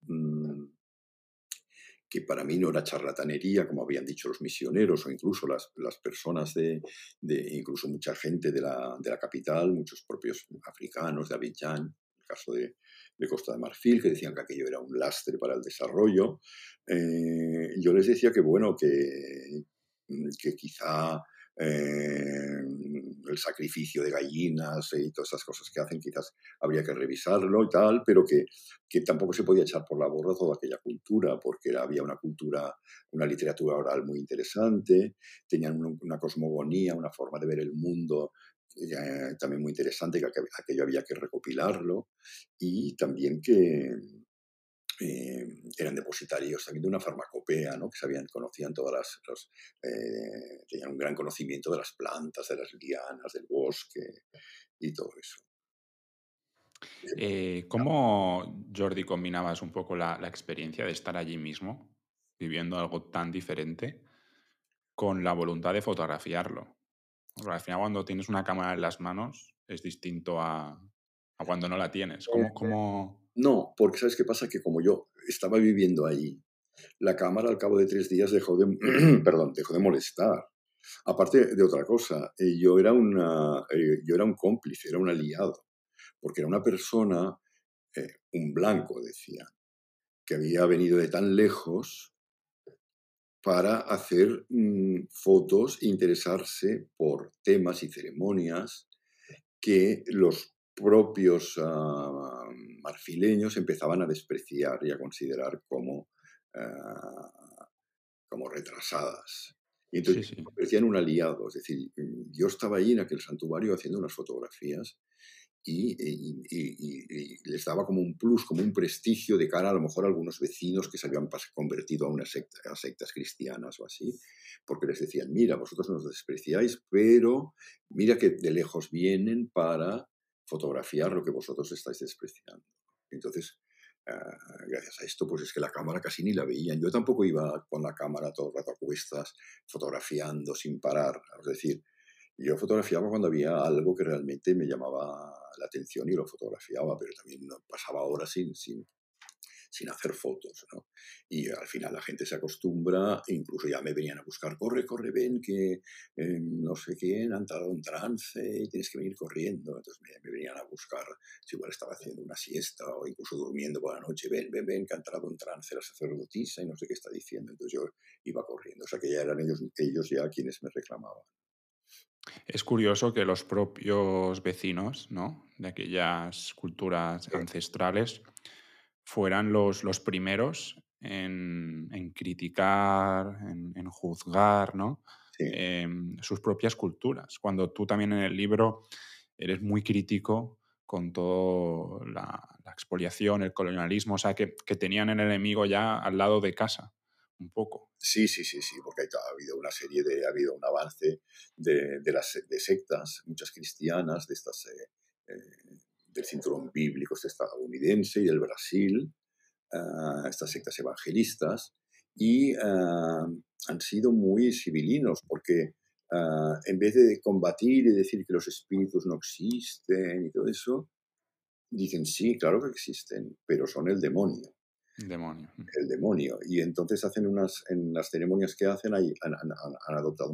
que para mí no era charlatanería, como habían dicho los misioneros o incluso las personas incluso mucha gente de la capital, muchos propios africanos de Abidjan, el caso de Costa de Marfil, que decían que aquello era un lastre para el desarrollo. Yo les decía que, bueno, que quizá el sacrificio de gallinas y todas esas cosas que hacen, quizás habría que revisarlo y tal, pero que tampoco se podía echar por la borda toda aquella cultura, porque había una cultura, una literatura oral muy interesante, tenían una cosmogonía, una forma de ver el mundo también muy interesante, que aquello había que recopilarlo, y también que eran depositarios también de una farmacopea, ¿no? Que conocían tenían un gran conocimiento de las plantas, de las lianas, del bosque y todo eso. ¿Cómo, Jordi, combinabas un poco la experiencia de estar allí mismo, viviendo algo tan diferente, con la voluntad de fotografiarlo? Porque al final, cuando tienes una cámara en las manos, es distinto a cuando no la tienes. ¿Cómo? No, porque ¿sabes qué pasa? Que como yo estaba viviendo ahí, la cámara al cabo de 3 días perdón, dejó de molestar. Aparte de otra cosa, yo era un cómplice, era un aliado, porque era una persona, un blanco, decía, que había venido de tan lejos para hacer fotos e interesarse por temas y ceremonias que los propios marfileños empezaban a despreciar y a considerar ah, como retrasadas. Y Sí, entonces sí. me convertía en un aliado, es decir, yo estaba allí en aquel santuario haciendo unas fotografías y les daba como un plus, como un prestigio de cara a lo mejor a algunos vecinos que se habían convertido a sectas cristianas o así, porque les decían, mira, vosotros nos despreciáis, pero mira que de lejos vienen para fotografiar lo que vosotros estáis despreciando. Entonces, gracias a esto, pues es que la cámara casi ni la veían. Yo tampoco iba con la cámara todo el rato a cuestas, fotografiando sin parar. Es decir, yo fotografiaba cuando había algo que realmente me llamaba la atención y lo fotografiaba, pero también no pasaba horas sin hacer fotos, ¿no? Y al final la gente se acostumbra, e incluso ya me venían a buscar, corre, corre, ven, que no sé quién ha entrado en trance y tienes que venir corriendo. Entonces me venían a buscar, si igual estaba haciendo una siesta o incluso durmiendo por la noche, ven, ven, ven, que ha entrado en trance la sacerdotisa y no sé qué está diciendo. Entonces yo iba corriendo, o sea que ya eran ellos ya quienes me reclamaban. Es curioso que los propios vecinos, ¿no?, de aquellas culturas ancestrales fueran los primeros en criticar, en juzgar, ¿no?, Sí. sus propias culturas. Cuando tú también en el libro eres muy crítico con toda la expoliación, el colonialismo, o sea, que tenían el enemigo ya al lado de casa, un poco. Sí, sí, sí, sí, porque ha habido ha habido un avance de sectas, muchas cristianas, del cinturón bíblico estadounidense y del Brasil, estas sectas evangelistas, y han sido muy civilinos, porque en vez de combatir y decir que los espíritus no existen y todo eso, dicen sí, claro que existen, pero son el demonio. Demonio. El demonio. Y entonces en las ceremonias que hacen han adoptado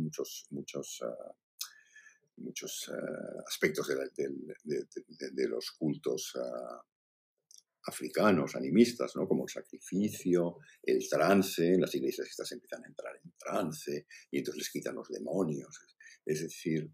muchos aspectos de los cultos africanos, animistas, ¿no? Como el sacrificio, el trance. En las iglesias estas empiezan a entrar en trance y entonces les quitan los demonios. Es decir,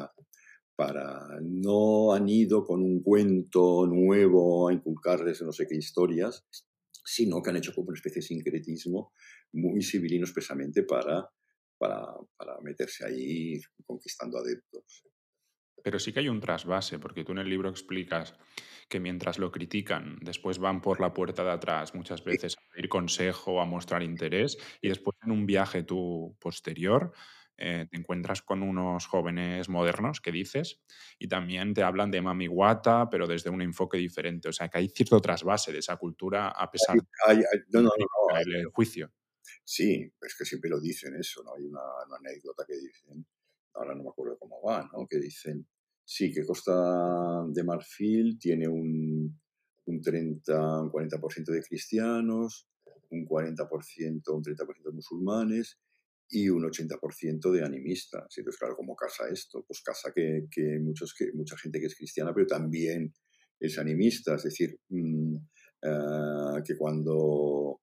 no han ido con un cuento nuevo a inculcarles no sé qué historias, sino que han hecho como una especie de sincretismo muy civilino expresamente para meterse ahí conquistando adeptos. Pero sí que hay un trasvase, porque tú en el libro explicas que mientras lo critican, después van por la puerta de atrás muchas Sí, veces a pedir consejo, a mostrar interés, y sí. después en un viaje tú posterior te encuentras con unos jóvenes modernos que dices, y también te hablan de Mami Wata, pero desde un enfoque diferente. O sea, que hay cierto trasvase de esa cultura a pesar No, no, no, no, del juicio. sí, es que siempre lo dicen eso, ¿no? Hay una anécdota que dicen, ahora no me acuerdo cómo va, ¿no? Que dicen, sí, que Costa de Marfil tiene un 40% de cristianos, un 40%, un 30% de musulmanes y un 80% de animistas. Y entonces, claro, ¿cómo casa esto? Pues casa que mucha gente que es cristiana, pero también es animista, es decir, que cuando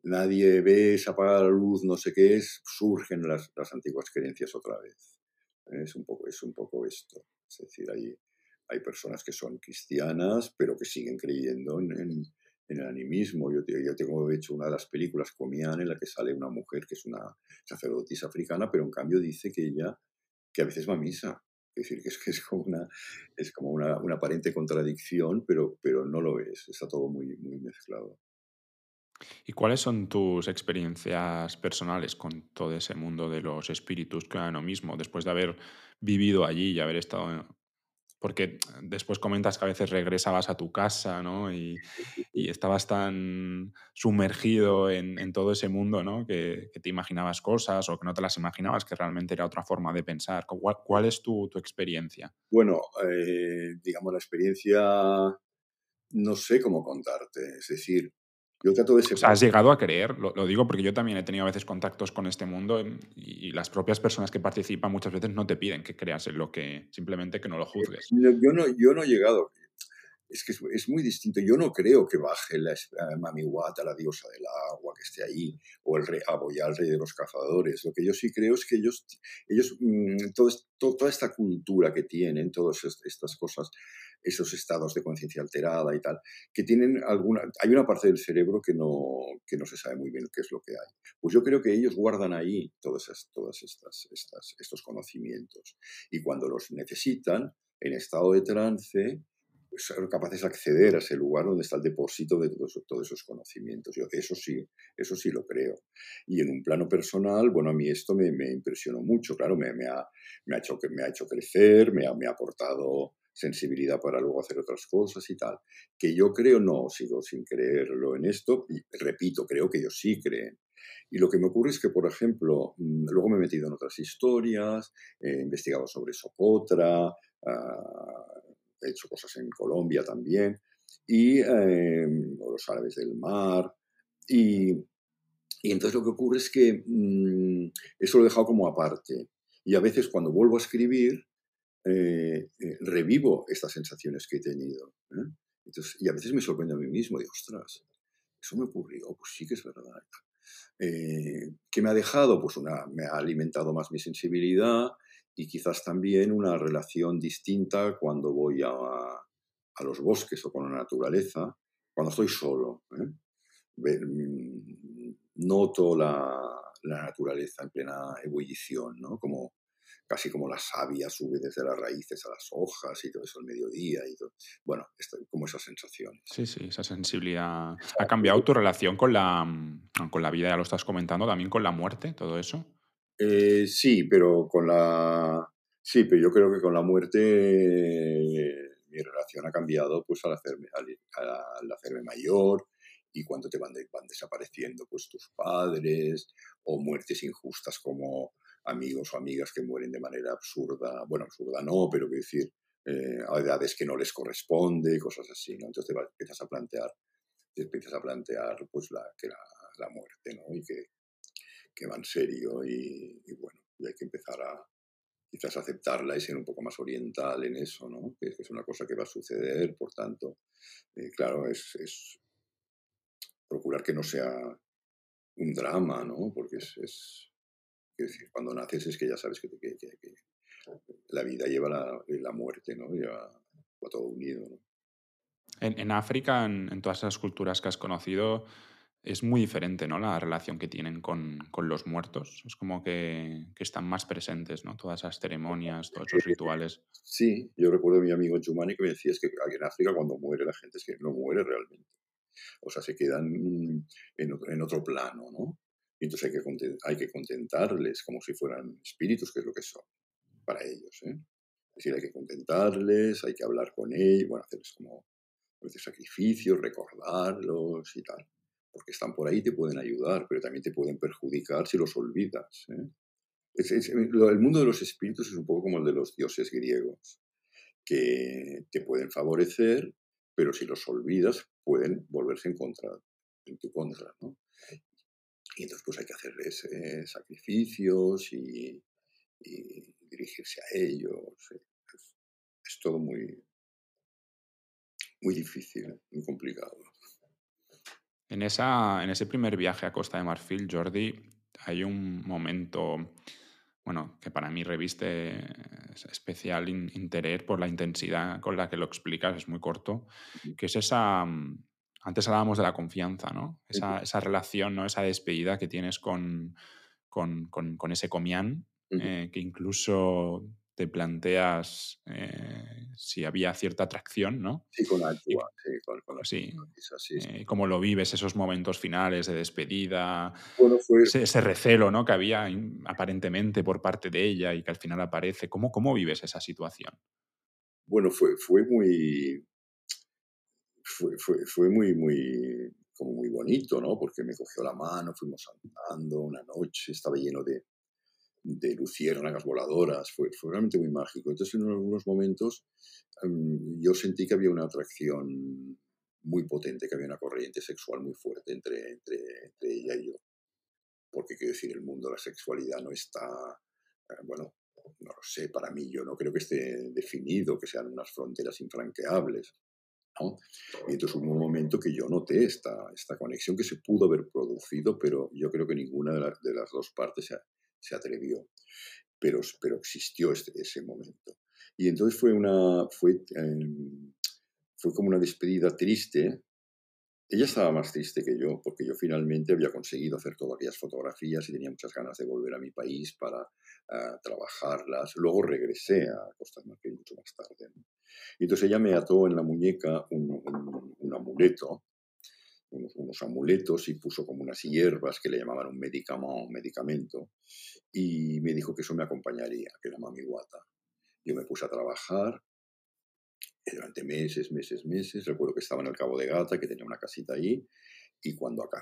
nadie ve, se apaga la luz, no sé qué es, surgen las antiguas creencias otra vez. Es un poco esto. Es decir, hay personas que son cristianas, pero que siguen creyendo en el animismo. Yo tengo, de hecho, una de las películas, Comián, en la que sale una mujer que es una sacerdotisa africana, pero en cambio dice que ella, que a veces va a misa. Es decir, que es como una aparente contradicción, pero no lo es. Está todo muy, muy mezclado. ¿Y cuáles son tus experiencias personales con todo ese mundo de los espíritus que ahora mismo, después de haber vivido allí y haber estado porque después comentas que a veces regresabas a tu casa, ¿no? Y estabas tan sumergido en todo ese mundo, ¿no? Que te imaginabas cosas o que no te las imaginabas, que realmente era otra forma de pensar. ¿Cuál es tu experiencia? Bueno, digamos, la experiencia no sé cómo contarte. Es decir, yo trato de O sea, separar. ¿has llegado a creer? Lo digo porque yo también he tenido a veces contactos con este mundo y las propias personas que participan muchas veces no te piden que creas en lo que, simplemente que no lo juzgues. No, yo no he llegado. Es que es muy distinto. Yo no creo que baje Mami Wata, la diosa del agua, que esté ahí, o el rey Aboyá, el rey de los cazadores. Lo que yo sí creo es que toda esta cultura que tienen, todas estas cosas, esos estados de conciencia alterada y tal, que tienen hay una parte del cerebro que no se sabe muy bien qué es lo que hay. Pues yo creo que ellos guardan ahí estos conocimientos. Y cuando los necesitan, en estado de trance, pues, ser capaces de acceder a ese lugar donde está el depósito de todos esos conocimientos. Yo eso sí lo creo. Y en un plano personal, bueno, a mí esto me impresionó mucho, claro, me ha hecho crecer, me ha aportado sensibilidad para luego hacer otras cosas y tal. Que yo creo, no, sigo sin creerlo en esto, y repito, creo que ellos sí creen. Y lo que me ocurre es que, por ejemplo, luego me he metido en otras historias, he investigado sobre Socotra, he hecho cosas en Colombia también, o los árabes del mar, y, y entonces lo que ocurre es que eso lo he dejado como aparte. Y a veces cuando vuelvo a escribir, revivo estas sensaciones que he tenido. Entonces, y a veces me sorprendo a mí mismo, digo, ostras, eso me ocurrió, pues sí que es verdad. ¿Qué me ha dejado? Pues me ha alimentado más mi sensibilidad y quizás también una relación distinta cuando voy a los bosques o con la naturaleza, cuando estoy solo. Noto la naturaleza en plena ebullición, ¿no? Casi como la savia sube desde las raíces a las hojas y todo eso al mediodía. Y todo. Bueno, como esas sensaciones. Sí, sí, esa sensibilidad. ¿Ha cambiado Exacto. tu relación con la vida? Ya lo estás comentando, también con la muerte, todo eso. Sí, sí, pero yo creo que con la muerte mi relación ha cambiado pues al hacerme mayor y cuando van desapareciendo pues tus padres o muertes injustas como amigos o amigas que mueren de manera absurda, bueno, absurda no, pero quiero decir, a edades que no les corresponde, cosas así, ¿no? Entonces te empiezas a plantear pues la muerte, ¿no? Y que va en serio y bueno, y hay que empezar a quizás aceptarla y ser un poco más oriental en eso, ¿no? Que es una cosa que va a suceder, por tanto, claro, es procurar que no sea un drama, ¿no? Porque quiero decir, cuando naces es que ya sabes que la vida lleva la muerte, ¿no? Va todo unido, ¿no? En África, en todas esas culturas que has conocido, es muy diferente, ¿no? La relación que tienen con los muertos. Es como que están más presentes, ¿no? Todas esas ceremonias, todos esos rituales. Sí, yo recuerdo a mi amigo Chumani que me decía es que aquí en África cuando muere la gente es que no muere realmente. O sea, se quedan en otro plano, ¿no? Y entonces hay que contentarles como si fueran espíritus, que es lo que son para ellos, ¿eh? Es decir, hay que contentarles, hay que hablar con ellos, bueno, hacerles como a veces sacrificios, recordarlos y tal. Porque están por ahí y te pueden ayudar, pero también te pueden perjudicar si los olvidas, ¿eh? El mundo de los espíritus es un poco como el de los dioses griegos, que te pueden favorecer, pero si los olvidas pueden volverse en tu contra, ¿no? Y entonces pues hay que hacerles sacrificios y dirigirse a ellos. Es todo muy, muy difícil, muy complicado. En ese primer viaje a Costa de Marfil, Jordi, hay un momento bueno, que para mí reviste especial interés por la intensidad con la que lo explicas, es muy corto, Ujú. que es esa... Antes hablábamos de la confianza, ¿no? Ujú. Esa relación, ¿no? Esa despedida que tienes con ese comián, Ujú. que incluso te planteas si había cierta atracción, ¿no? Sí, con Aqua, Y, sí, con la sí, sacerdotisa, sí, sí. cómo lo vives, esos momentos finales de despedida, Bueno, ese recelo, ¿no? Que había aparentemente por parte de ella y que al final aparece. ¿Cómo vives esa situación? fue muy, fue muy, muy, como muy bonito, ¿no? Porque me cogió la mano, fuimos andando una noche, estaba lleno de luciérnagas voladoras, fue realmente muy mágico. Entonces, en algunos momentos, yo sentí que había una atracción muy potente, que había una corriente sexual muy fuerte entre ella y yo. Porque, quiero decir, el mundo de la sexualidad no está, bueno, no lo sé, para mí yo no creo que esté definido, que sean unas fronteras infranqueables, ¿no? Y entonces hubo un momento que yo noté esta conexión que se pudo haber producido, pero yo creo que ninguna de las dos partes se atrevió, pero existió ese momento. Y entonces fue como una despedida triste. Ella estaba más triste que yo, porque yo finalmente había conseguido hacer todas aquellas fotografías y tenía muchas ganas de volver a mi país para trabajarlas. Luego regresé a Costa de Marfil mucho más tarde, ¿no? Y entonces ella me ató en la muñeca un amuleto, unos amuletos, y puso como unas hierbas que le llamaban un medicamento, y me dijo que eso me acompañaría, que era mami guata. Yo me puse a trabajar durante meses, meses, meses. Recuerdo que estaba en el Cabo de Gata, que tenía una casita ahí, y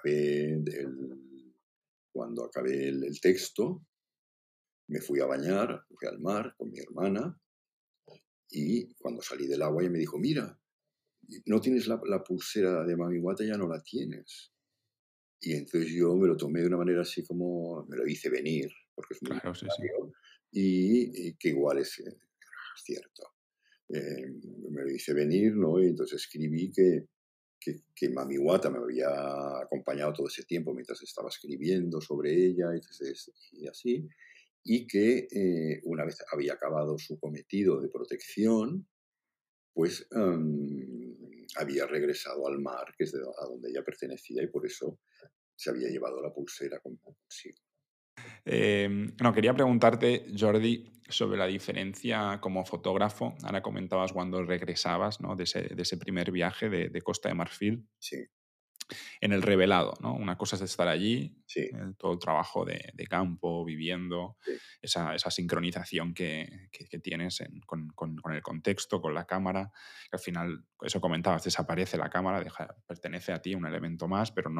cuando acabé el texto, me fui a bañar, fui al mar con mi hermana, y cuando salí del agua ella me dijo, mira, no tienes la pulsera de Mami Wata, ya no la tienes. Y entonces yo me lo tomé de una manera así como, me lo hice venir, porque es muy Claro, sí, sí. literario, y que igual es cierto. Me lo hice venir, ¿no? Y entonces escribí que Mami Wata me había acompañado todo ese tiempo mientras estaba escribiendo sobre ella, y así, y que una vez había acabado su cometido de protección, pues había regresado al mar, que es a donde ella pertenecía, y por eso se había llevado la pulsera consigo. No, quería preguntarte, Jordi, sobre la diferencia como fotógrafo. Ahora comentabas cuando regresabas, ¿no? De ese primer viaje de Costa de Marfil. Sí, En el revelado, ¿no? Una cosa es estar allí, sí, todo el trabajo de campo, viviendo, sí. esa sincronización que tienes con el contexto, con la cámara, que al final, eso comentabas, desaparece la cámara, pertenece a ti, un elemento más, pero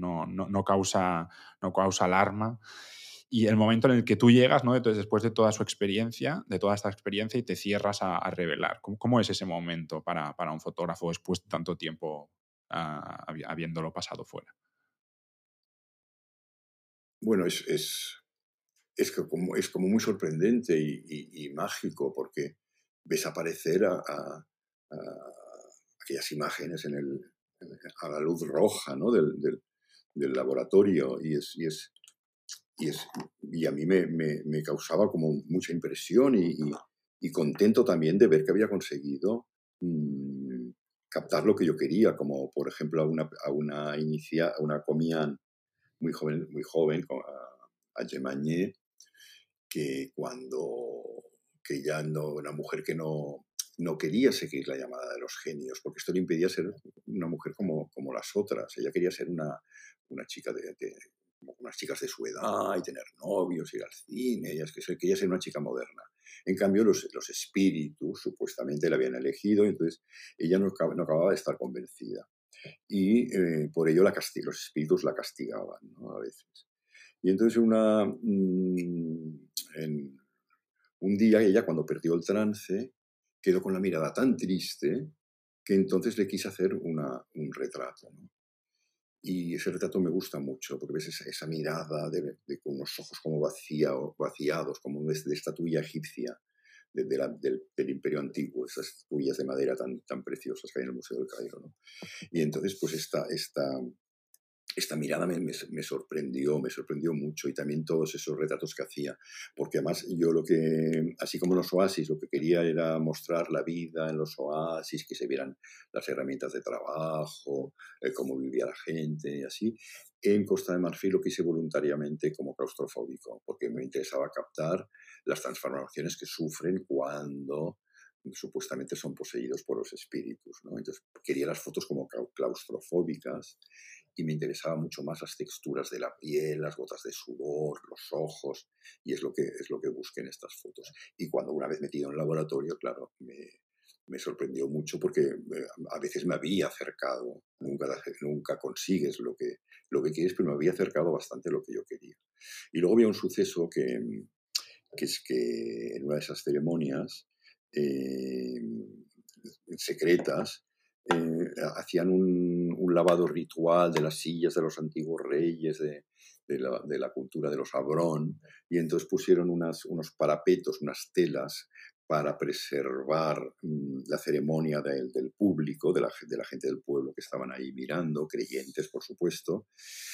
no causa alarma. Y el momento en el que tú llegas, ¿no? Entonces, después de toda su experiencia, de toda esta experiencia, y te cierras a revelar. ¿Cómo es ese momento para un fotógrafo después de tanto tiempo habiéndolo pasado fuera? Bueno, es como muy sorprendente y mágico, porque ves aparecer a aquellas imágenes a la luz roja, ¿no? Del laboratorio, y, es, y a mí me causaba como mucha impresión y contento también de ver que había conseguido mm, captar lo que yo quería, como por ejemplo a una comía muy joven, a Gemañé, que que ya no, una mujer que no quería seguir la llamada de los genios, porque esto le impedía ser una mujer como las otras. Ella quería ser una chica como unas chicas de su edad y tener novios, ir al cine, ella es que quería ser una chica moderna. En cambio, los espíritus supuestamente la habían elegido, y entonces ella no acababa de estar convencida. Y por ello los espíritus la castigaban, ¿no? A veces. Y entonces un día ella, cuando perdió el trance, quedó con la mirada tan triste que entonces le quise hacer un retrato, ¿no? Y ese retrato me gusta mucho, porque ves esa mirada con unos ojos como vaciados, como de estatuilla egipcia del Imperio Antiguo, esas estatuillas de madera tan preciosas que hay en el Museo del Cairo, ¿no? Y entonces, pues esta mirada me sorprendió mucho y también todos esos retratos que hacía, porque además yo así como los oasis, lo que quería era mostrar la vida en los oasis, que se vieran las herramientas de trabajo, cómo vivía la gente y así. En Costa de Marfil lo quise voluntariamente como claustrofóbico, porque me interesaba captar las transformaciones que sufren cuando supuestamente son poseídos por los espíritus, ¿no? Entonces quería las fotos como claustrofóbicas y me interesaba mucho más las texturas de la piel, las gotas de sudor, los ojos, y es lo que busqué en estas fotos. Y cuando una vez metido en el laboratorio, claro, me sorprendió mucho porque a veces me había acercado, nunca consigues lo que quieres, pero me había acercado bastante a lo que yo quería. Y luego había un suceso que es que en una de esas ceremonias eh, secretas, hacían un lavado ritual de las sillas de los antiguos reyes de la cultura de los Abrón, y entonces pusieron unos parapetos, unas telas para preservar la ceremonia del público, de la gente del pueblo que estaban ahí mirando, creyentes, por supuesto,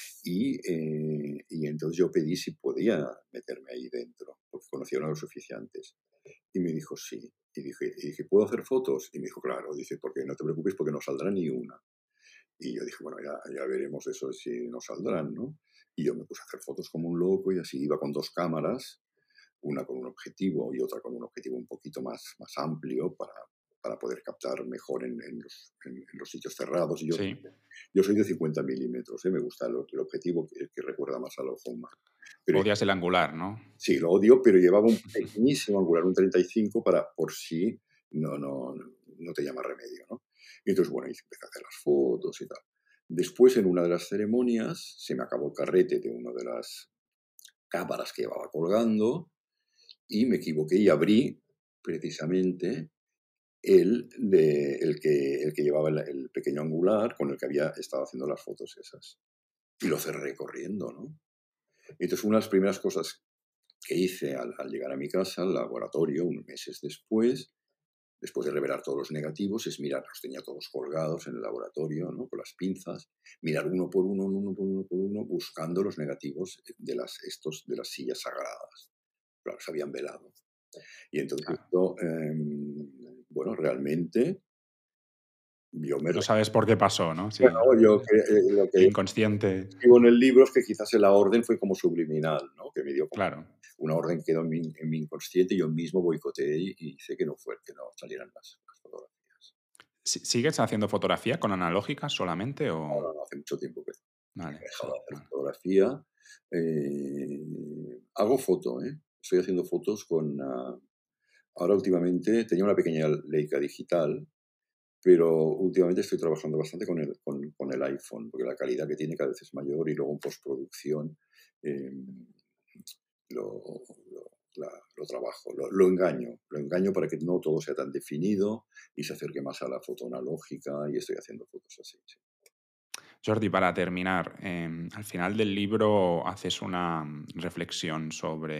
y entonces yo pedí si podía meterme ahí dentro, porque conocía a uno de los oficiantes. Y me dijo, sí. Y dije, ¿puedo hacer fotos? Y me dijo, claro. Dice, porque no te preocupes porque no saldrá ni una. Y yo dije, bueno, ya veremos eso si no saldrán, ¿no? Y yo me puse a hacer fotos como un loco y así iba con dos cámaras, una con un objetivo y otra con un objetivo un poquito más amplio para poder captar mejor en los sitios cerrados. Y yo, Sí. yo soy de 50 milímetros, ¿eh? Me gusta el objetivo que recuerda más al ojo humano. Pero Odias el angular, ¿no? sí, lo odio, pero llevaba un pequeñísimo angular, un 35, por si no te llama remedio, ¿no? Y entonces, bueno, empecé a hacer las fotos y tal. Después, en una de las ceremonias, se me acabó el carrete de una de las cámaras que llevaba colgando y me equivoqué y abrí precisamente el que llevaba el pequeño angular con el que había estado haciendo las fotos esas. Y lo cerré corriendo, ¿no? Y entonces, una de las primeras cosas que hice al llegar a mi casa, al laboratorio, unos meses después de revelar todos los negativos, es mirar, los tenía todos colgados en el laboratorio, ¿no? Con las pinzas, mirar uno por uno, buscando los negativos de las sillas sagradas. Claro, se habían velado. Y entonces Claro. esto, bueno, realmente yo me No sabes por qué pasó, ¿no? Sí. bueno, lo que Inconsciente. escribo en el libro es que quizás la orden fue como subliminal, ¿no? Que me dio como Claro. una orden, quedó en mi inconsciente y yo mismo boicoteé y hice que no salieran las fotografías. ¿Sigues haciendo fotografía con analógica solamente No, o...? no, no, hace mucho tiempo que he Vale, sí, dejado de hacer vale. fotografía. Hago foto, ¿eh? Estoy haciendo fotos ahora últimamente tenía una pequeña Leica digital, pero últimamente estoy trabajando bastante con el iPhone, porque la calidad que tiene cada vez es mayor y luego en postproducción eh, lo, lo trabajo, lo engaño para que no todo sea tan definido y se acerque más a la foto analógica y estoy haciendo fotos así. Sí. Jordi, para terminar, al final del libro haces una reflexión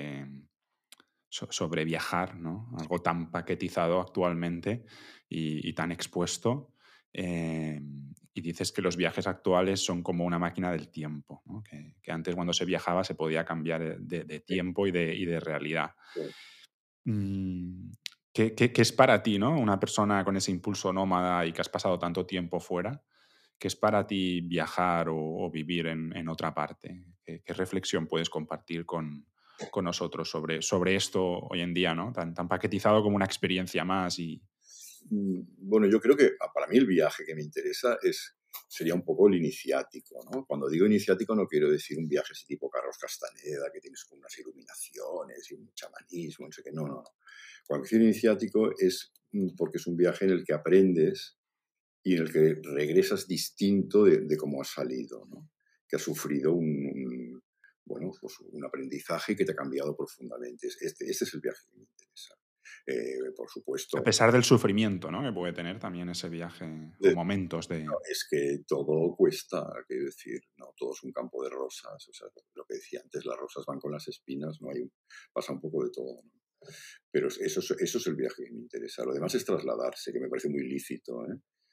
sobre viajar, ¿no? Algo tan paquetizado actualmente y tan expuesto. Y dices que los viajes actuales son como una máquina del tiempo, ¿no? Que antes cuando se viajaba se podía cambiar de tiempo y de realidad. Sí. Mm, ¿qué es para ti, ¿no? Una persona con ese impulso nómada y que has pasado tanto tiempo fuera, ¿qué es para ti viajar o vivir en otra parte? ¿Qué reflexión puedes compartir con nosotros sobre esto hoy en día, ¿no? Tan paquetizado como una experiencia más y... Bueno, yo creo que para mí el viaje que me interesa sería un poco el iniciático, ¿no? Cuando digo iniciático no quiero decir un viaje así tipo Carlos Castaneda, que tienes como unas iluminaciones y un chamanismo, no sé qué, no, no, no. Cuando digo iniciático es porque es un viaje en el que aprendes y en el que regresas distinto de cómo has salido, ¿no? Que has sufrido bueno, pues un aprendizaje que te ha cambiado profundamente. Este es el viaje que me interesa. Por A supuesto, pesar del sufrimiento, ¿no? Que puede tener también ese viaje o momentos no, de... es que todo cuesta, quiero decir, no todo es un campo de rosas. O sea, lo que decía antes, las rosas van con las espinas, no pasa un poco de todo, ¿no? Pero eso es el viaje que me interesa. Lo demás es trasladarse, que me parece muy lícito, ¿eh?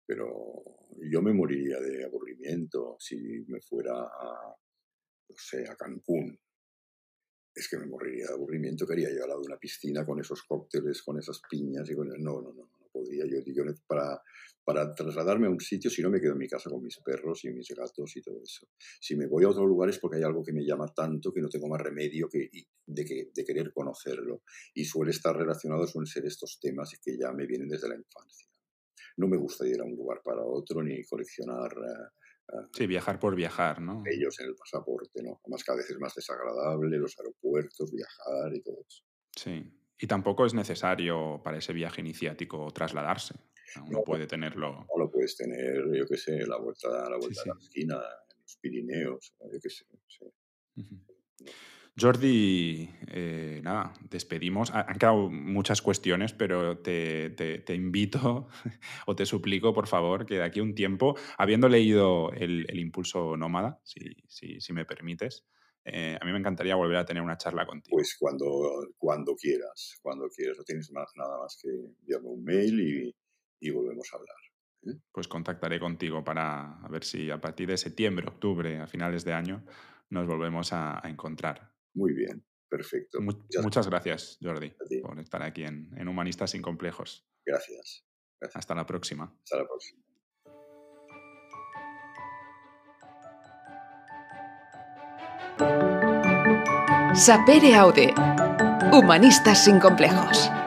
pero yo me moriría de aburrimiento si me fuera no sé, a Cancún. Es que me moriría de aburrimiento, que haría yo al lado de una piscina con esos cócteles, con esas piñas y con no podría. Para trasladarme a un sitio, si no me quedo en mi casa con mis perros y mis gatos y todo eso. Si me voy a otro lugar es porque hay algo que me llama tanto que no tengo más remedio de querer conocerlo. Y suelen ser estos temas que ya me vienen desde la infancia. No me gusta ir a un lugar para otro ni coleccionar Sí, viajar por viajar, ¿no? ellos en el pasaporte, ¿no? Además, cada vez es más desagradable, los aeropuertos, viajar y todo eso. Sí. Y tampoco es necesario para ese viaje iniciático trasladarse. No, Uno puede tenerlo. no lo puedes tener, yo qué sé, a la Sí, vuelta de la sí. esquina, en los Pirineos, yo qué sé. Sí. Ujú. Jordi, nada, despedimos. Han quedado muchas cuestiones, pero te invito o te suplico, por favor, que de aquí a un tiempo, habiendo leído el Impulso Nómada, si me permites, a mí me encantaría volver a tener una charla contigo. Pues cuando quieras, no tienes nada más que enviarme un mail y volvemos a hablar. ¿Eh? Pues contactaré contigo para a ver si a partir de septiembre, octubre, a finales de año, nos volvemos a encontrar. Muy bien, perfecto. Muchas Muchas gracias, Jordi, gracias a ti. por estar aquí en Humanistas sin Complejos. Gracias. Gracias. Hasta la próxima. Hasta la próxima. Sapere Aude. Humanistas sin complejos.